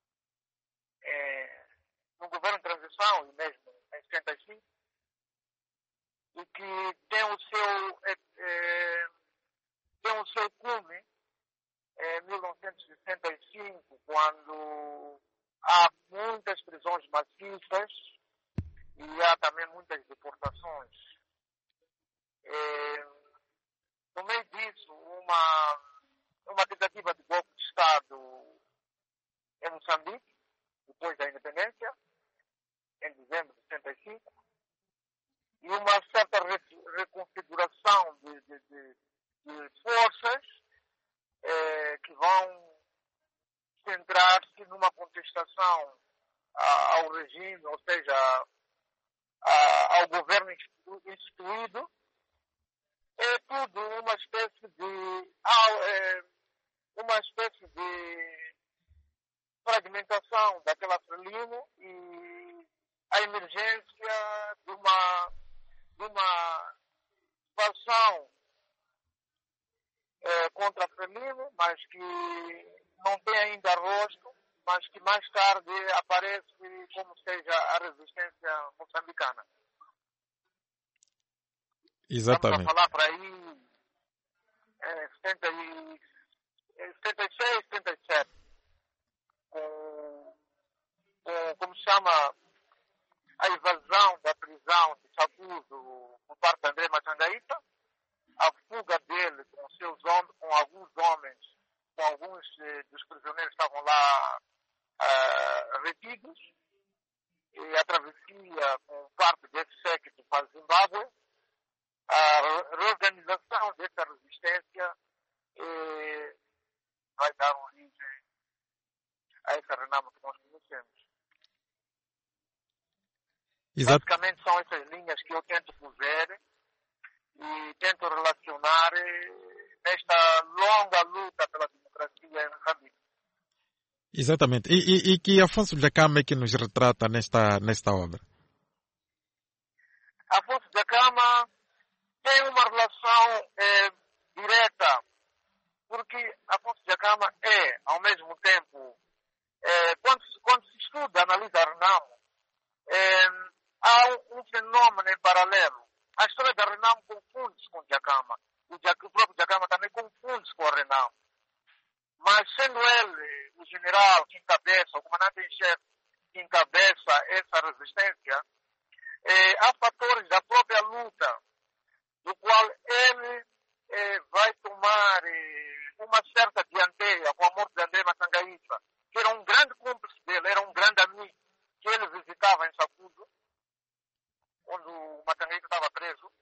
é, no governo de transição, e mesmo em setenta e cinco, e que tem o seu, é, é, tem o seu cume em mil novecentos e sessenta e cinco, quando há muitas prisões maciças e há também muitas deportações. É, no meio disso, uma, uma tentativa de golpe de Estado em Moçambique, depois da independência, em dezembro de setenta e cinco, e uma certa reconfiguração de, de, de, de forças eh, que vão centrar-se numa contestação a, ao regime, ou seja, a, ao governo instituído. É tudo uma espécie de é, uma espécie de fragmentação daquela Frelimo e a emergência de uma de uma situação é, contra a Frelimo, mas que não tem ainda rosto, mas que mais tarde aparece como seja a resistência moçambicana. Exatamente. Estamos a falar por aí é, setenta e, setenta e seis, setenta e sete, com, com, como se chama, a evasão da prisão de Sabudo por parte de André Matangaíta, a fuga dele com seus homens, com alguns homens, com alguns eh, dos prisioneiros que estavam lá uh, retidos, e a travessia com parte desse séquito para Zimbábue, a reorganização dessa resistência eh, vai dar origem a essa Renamo que nós conhecemos. Exato. Basicamente são essas linhas que eu tento fazer e tento relacionar nesta longa luta pela democracia em Moçambique. Exatamente. E, e, e que Afonso Dhlakama é que nos retrata nesta, nesta obra? Afonso Dhlakama tem uma relação é, direta, porque Afonso Dhlakama é, ao mesmo tempo, é, quando, quando se estuda, analisa a Renamo, é, há um, um fenômeno em paralelo. A história da Renamo confunde-se com o Dhlakama. O, o próprio Dhlakama também confunde-se com a Renamo. Mas sendo ele o general que encabeça, o comandante em chefe que encabeça essa resistência, é, há fatores da própria luta do qual ele eh, vai tomar eh, uma certa dianteira com a morte de André Matangaíta, que era um grande cúmplice dele, era um grande amigo, que ele visitava em Sabudo, onde o Matangaíta estava preso.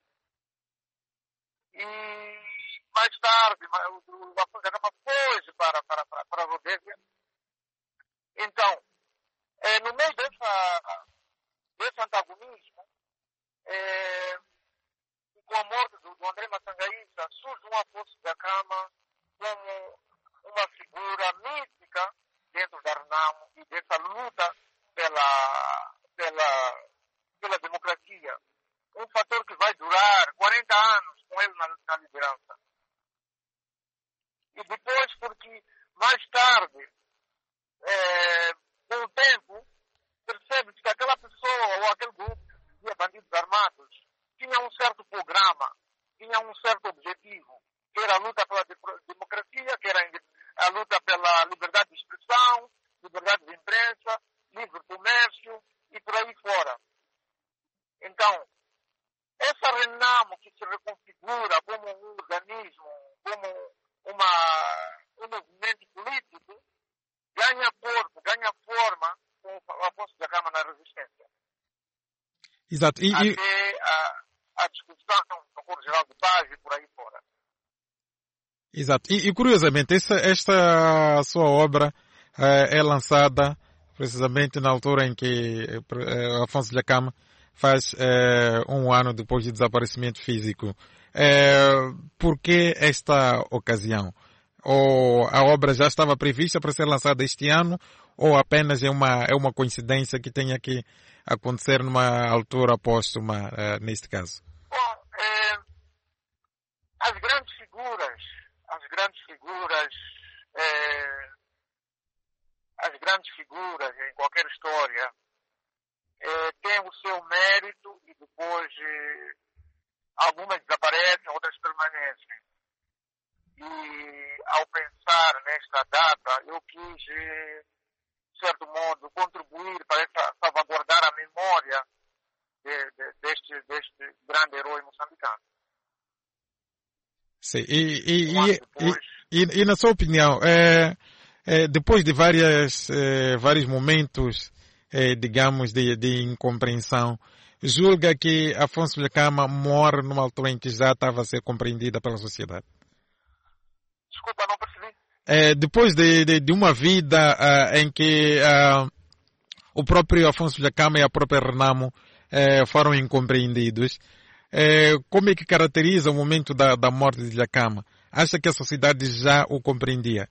E mais tarde, o Afonso Dhlakama foge para, para, para, para a Rodésia. Então, eh, no meio dessa, desse antagonismo, eh, com a morte do, do André Matangaíta, surge um Afonso Dhlakama como uma figura mítica dentro da Renamo e dessa luta pela, pela, pela democracia. Um fator que vai durar quarenta anos com ele na, na liderança. E depois, porque mais tarde, é, com o tempo, percebe-se que aquela pessoa ou aquele grupo de bandidos armados tinha um certo programa, tinha um certo objetivo, que era a luta pela democracia, que era a luta pela liberdade de expressão, liberdade de imprensa, livre comércio e por aí fora. Então, essa Renamo que se reconfigura como um organismo, como uma, um movimento político, ganha corpo, ganha forma com o Afonso Dhlakama na resistência. Exato. E, e... Até a, a discussão do Foro Geral de Paz e por aí fora. Exato. E, e curiosamente, essa, esta sua obra eh, é lançada precisamente na altura em que eh, Afonso Dhlakama faz eh, um ano depois do desaparecimento físico. Eh, por que esta ocasião? Ou a obra já estava prevista para ser lançada este ano, ou apenas é uma, é uma coincidência que tenha que acontecer numa altura póstuma, uh, neste caso? Bom, é, as grandes figuras, as grandes figuras, é, as grandes figuras em qualquer história é, têm o seu mérito e depois é, algumas desaparecem, outras permanecem. E ao pensar nesta data, eu quis, de certo modo, contribuir para essa, salvaguardar a memória de, de, deste, deste grande herói moçambicano. Sim, e, e, e, e, e na sua opinião, é, é, depois de várias, é, vários momentos, é, digamos, de, de incompreensão, julga que Afonso Dhlakama morre numa altura em que já estava a ser compreendida pela sociedade? Desculpa, não percebi. É, depois de, de, de uma vida uh, em que uh, o próprio Afonso Dhlakama e a própria Renamo uh, foram incompreendidos, uh, como é que caracteriza o momento da, da morte de Dhlakama? Acha que a sociedade já o compreendia?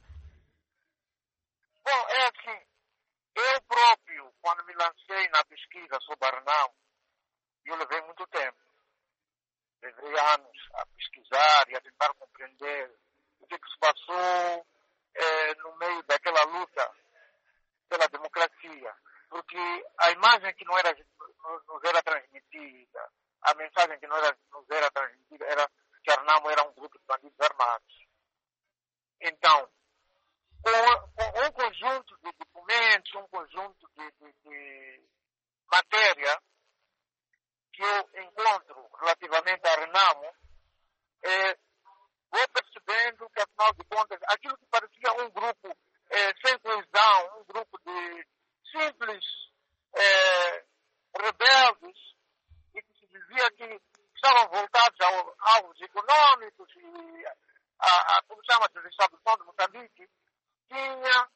Bom, é assim, eu próprio, quando me lancei na pesquisa sobre a Renamo, eu levei muito tempo. Levei anos a pesquisar e a tentar compreender o que, que se passou eh, no meio daquela luta pela democracia. Porque a imagem que não era, nos era transmitida, a mensagem que não era, nos era transmitida era que a Renamo era um grupo de bandidos armados. Então, com, com um conjunto de documentos, um conjunto de, de, de matéria que eu encontro relativamente à Renamo, é, vou percebendo que, afinal de contas, aquilo que parecia um grupo é, sem coesão, um grupo de simples é, rebeldes, e que se dizia que estavam voltados a alvos econômicos e a, a como chama de estabilização de Moçambique, tinha,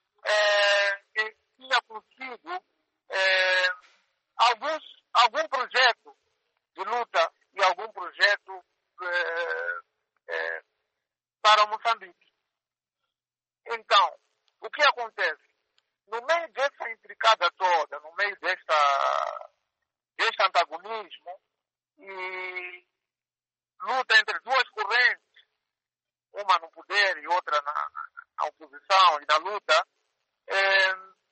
é, tinha conseguido é, alguns, algum projeto de luta e algum projeto é, é, para Moçambique. Então, o que acontece? No meio dessa intricada toda, no meio desta, deste antagonismo e luta entre duas correntes, uma no poder e outra na, na oposição e na luta, é,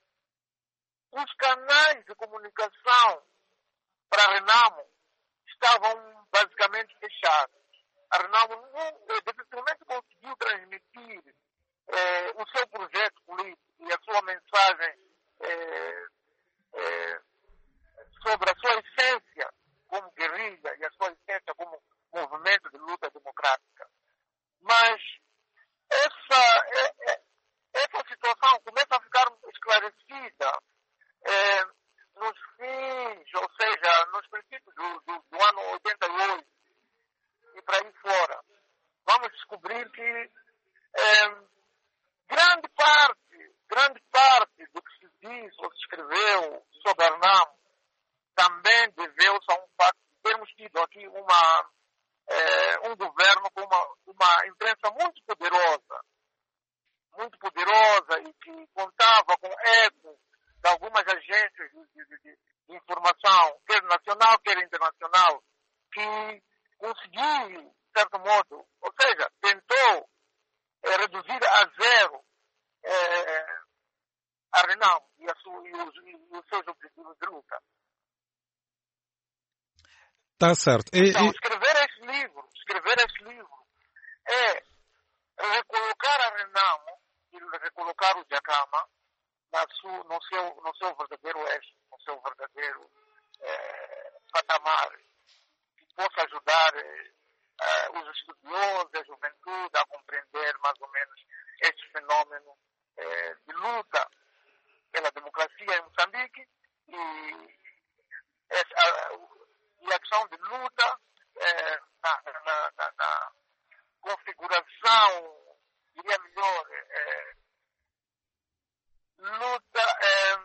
os canais de comunicação para a Renamo estavam basicamente fechados. A Renamo não, dificilmente conseguiu transmitir é, o seu projeto político e a sua mensagem é, é, sobre a sua essência como guerrilha e a sua essência como movimento de luta democrática. Mas essa, é, é, essa situação começa a ficar esclarecida é, nos fins, ou seja, nos princípios do, do, do ano oitenta e oito e para aí fora. Vamos descobrir que é, grande parte, grande parte do que se diz ou se escreveu sobre a Renamo também deveu-se a um facto de termos tido aqui uma, é, um governo com uma, uma imprensa muito poderosa, muito poderosa e que contava com eco de algumas agências de, de, de, de informação, quer nacional, quer internacional, que conseguiu, de certo modo, ou seja, tentou é, reduzir a zero é, a Renamo e, a sua, e, os, e os seus objetivos de luta. Tá certo. E, então, e... escrever este livro, escrever este livro é recolocar a Renamo e recolocar o Dhlakama na sua, no, seu, no seu verdadeiro eixo, no seu verdadeiro é, patamar, que possa ajudar é, os estudiosos, a juventude a compreender mais ou menos este fenômeno é, de luta pela democracia em Moçambique e essa, e a questão de luta é, na, na, na, na configuração, diria melhor, é, luta, é,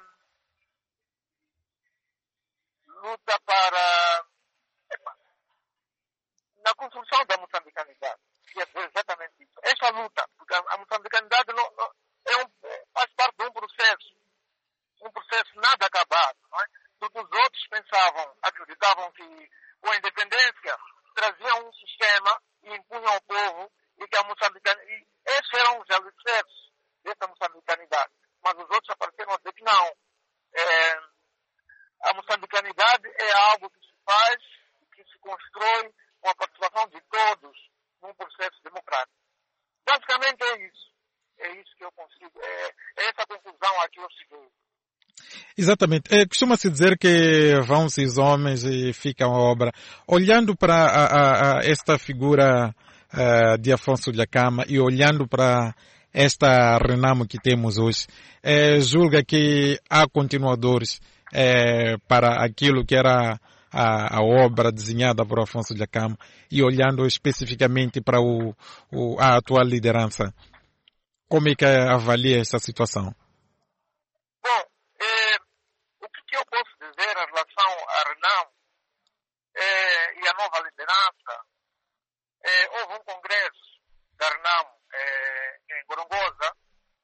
luta para é, na construção da moçambicanidade, que é exatamente isso. Esta luta, porque a moçambicanidade não, não, é um, faz parte de um processo, um processo nada acabado, não é? Porque os outros pensavam, acreditavam que com a independência traziam um sistema e impunham ao povo e que a moçambicanidade, e esses eram os alicerces dessa moçambicanidade. Mas os outros apareceram a dizer que não. É, a moçambicanidade é algo que se faz, que se constrói com a participação de todos num processo democrático. Basicamente é isso. É isso que eu consigo. É, é essa conclusão a que eu cheguei. Exatamente. É, costuma-se dizer que vão-se os homens e fica a obra. Olhando para a, a, a esta figura uh, de Afonso Dhlakama e olhando para esta Renamo que temos hoje, é, julga que há continuadores é, para aquilo que era a, a obra desenhada por Afonso Dhlakama e olhando especificamente para o, o, a atual liderança. Como é que avalia esta situação? Bom, eh, o que, que eu posso dizer em relação a Renamo eh, e a nova liderança? Eh, houve um congresso da Renamo eh, em Gorongosa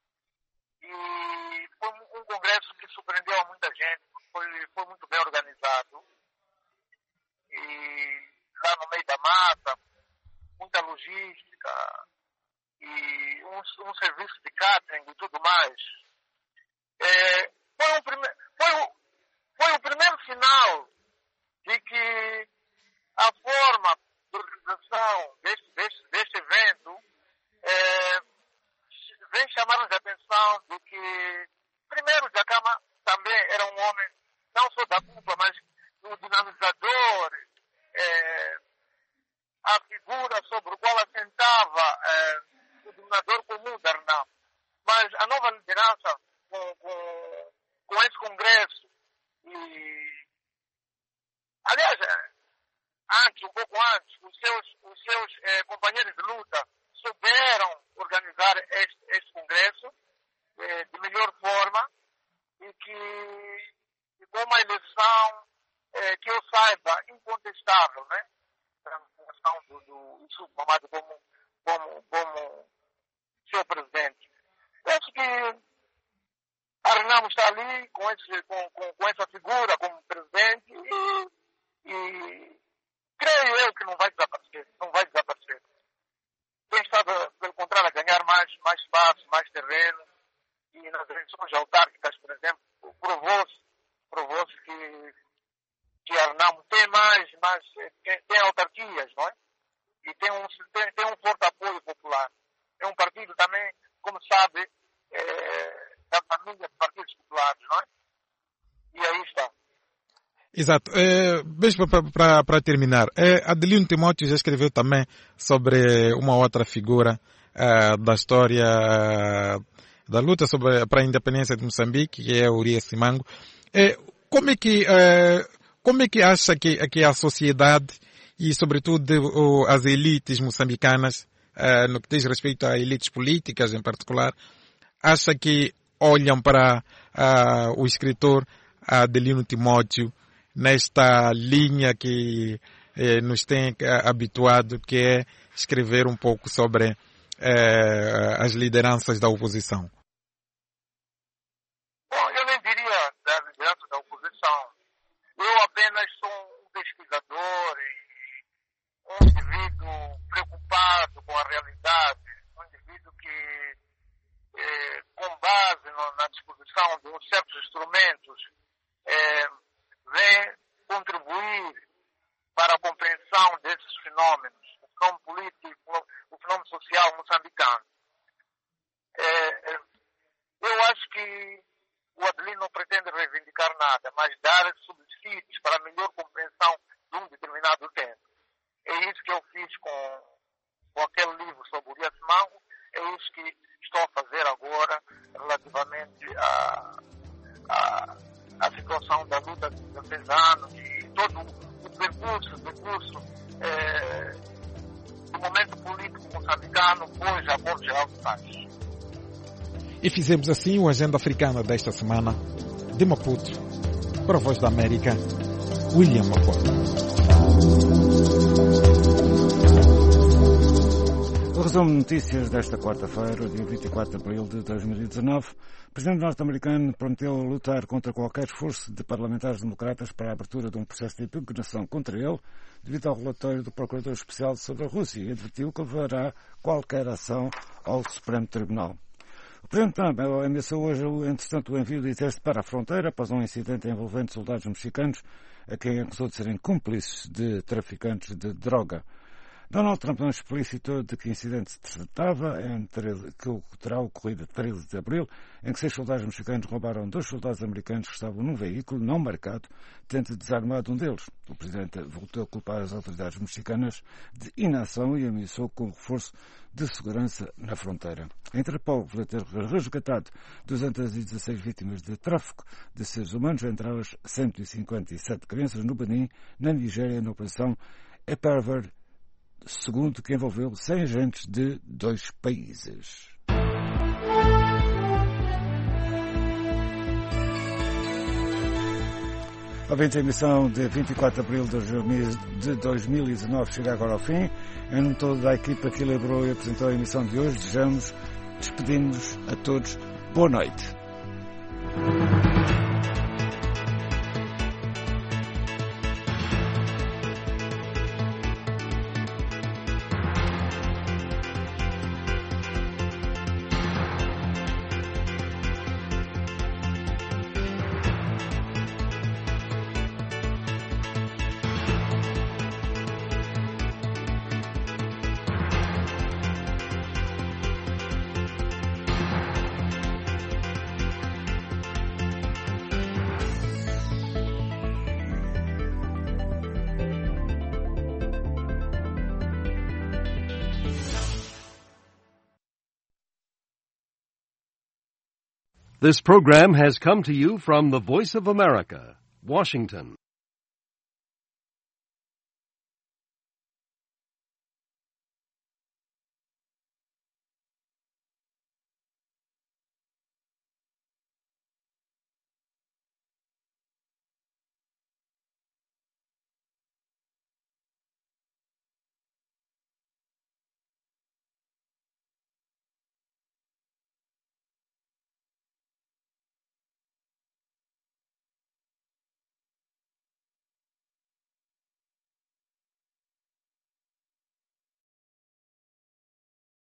e foi um congresso que surpreendeu a muita gente, foi, foi muito bem organizado e lá no meio da mata, muita logística e um, um serviço de catering e tudo mais. É, foi, um prime... foi, o... foi o primeiro sinal de que a forma de organização deste, deste, deste evento é, vem chamar-nos a atenção de que, primeiro, Dhlakama também era um homem, não só da culpa, mas um dinamizador, é, a figura sobre a qual assentava é, o dominador comum da Renamo. Mas a nova liderança, com, com, com esse congresso, e, aliás, antes, um pouco antes, os seus, os seus eh, companheiros de luta souberam organizar este, este congresso eh, de melhor forma e que e com uma eleição eh, que eu saiba incontestável, né? A do, do Yusuf Mahamat como, como, como seu presidente. Penso que a Renamo está ali com, esse, com, com, com essa figura como presidente e, e creio eu que não vai desaparecer, não vai desaparecer. Tem estado, pelo contrário, a ganhar mais, mais espaço, mais terreno e nas eleições autárquicas, por exemplo, provou-se, provou-se que, que a Renamo tem mais, mais tem, tem autarquias, não é? E tem um, tem, tem um forte apoio popular. É um partido também, como sabe, é, da família de partidos populares, não é? E aí está. Exato. É, para terminar, é, Adelino Timóteo já escreveu também sobre uma outra figura é, da história é, da luta sobre, para a independência de Moçambique, que é Urias Simango. É, como é que é, como é que acha que, que a sociedade e, sobretudo, as elites moçambicanas, uh, no que diz respeito a elites políticas em particular, acha que olham para uh, o escritor Adelino Timóteo nesta linha que eh, nos tem uh, habituado, que é escrever um pouco sobre uh, as lideranças da oposição? Bom, eu nem diria da liderança da oposição. Eu apenas sou um pesquisador e um indivíduo preocupado com a realidade, um indivíduo que, eh, com base no, na disposição de certos instrumentos, eh, vem contribuir para a compreensão desses fenômenos, o fenômeno político, o fenômeno social moçambicano. Eh, eu acho que o Adelino não pretende reivindicar nada, mas dar subsídios para a melhor compreensão de um determinado tempo. É isso que eu fiz com, com aquele livro sobre Urias Simango, é isso que estou a fazer agora relativamente à, à, à situação da luta de dezesseis anos e todo o percurso, o percurso é, do momento político moçambicano pós Acordo Geral de Paz. E fizemos assim o Agenda Africana desta semana, de Maputo, para a Voz da América, William Maputo. O resumo de notícias desta quarta-feira, dia vinte e quatro de abril de dois mil e dezanove. O presidente norte-americano prometeu lutar contra qualquer esforço de parlamentares democratas para a abertura de um processo de impugnação contra ele, devido ao relatório do Procurador Especial sobre a Rússia, e advertiu que levará qualquer ação ao Supremo Tribunal. O presidente Trump ameaçou hoje, entretanto, o envio de exército para a fronteira após um incidente envolvendo soldados mexicanos, a quem acusou de serem cúmplices de traficantes de droga. Donald Trump não explicitou de que incidente se tratava, entre, que terá ocorrido a treze de abril, em que seis soldados mexicanos roubaram dois soldados americanos que estavam num veículo não marcado, tendo desarmado um deles. O presidente voltou a culpar as autoridades mexicanas de inação e ameaçou com reforço de segurança na fronteira. A Interpol vai ter resgatado duzentas e dezasseis vítimas de tráfico de seres humanos, entre elas cento e cinquenta e sete crianças no Benin, na Nigéria, na operação Eperver, segundo que envolveu cem agentes de dois países. A vinte emissão de vinte e quatro de abril de dois mil e dezenove chega agora ao fim. Em nome toda a equipa que elaborou e apresentou a emissão de hoje, desejamos, despedimos a todos, boa noite. This program has come to you from the Voice of America, Washington.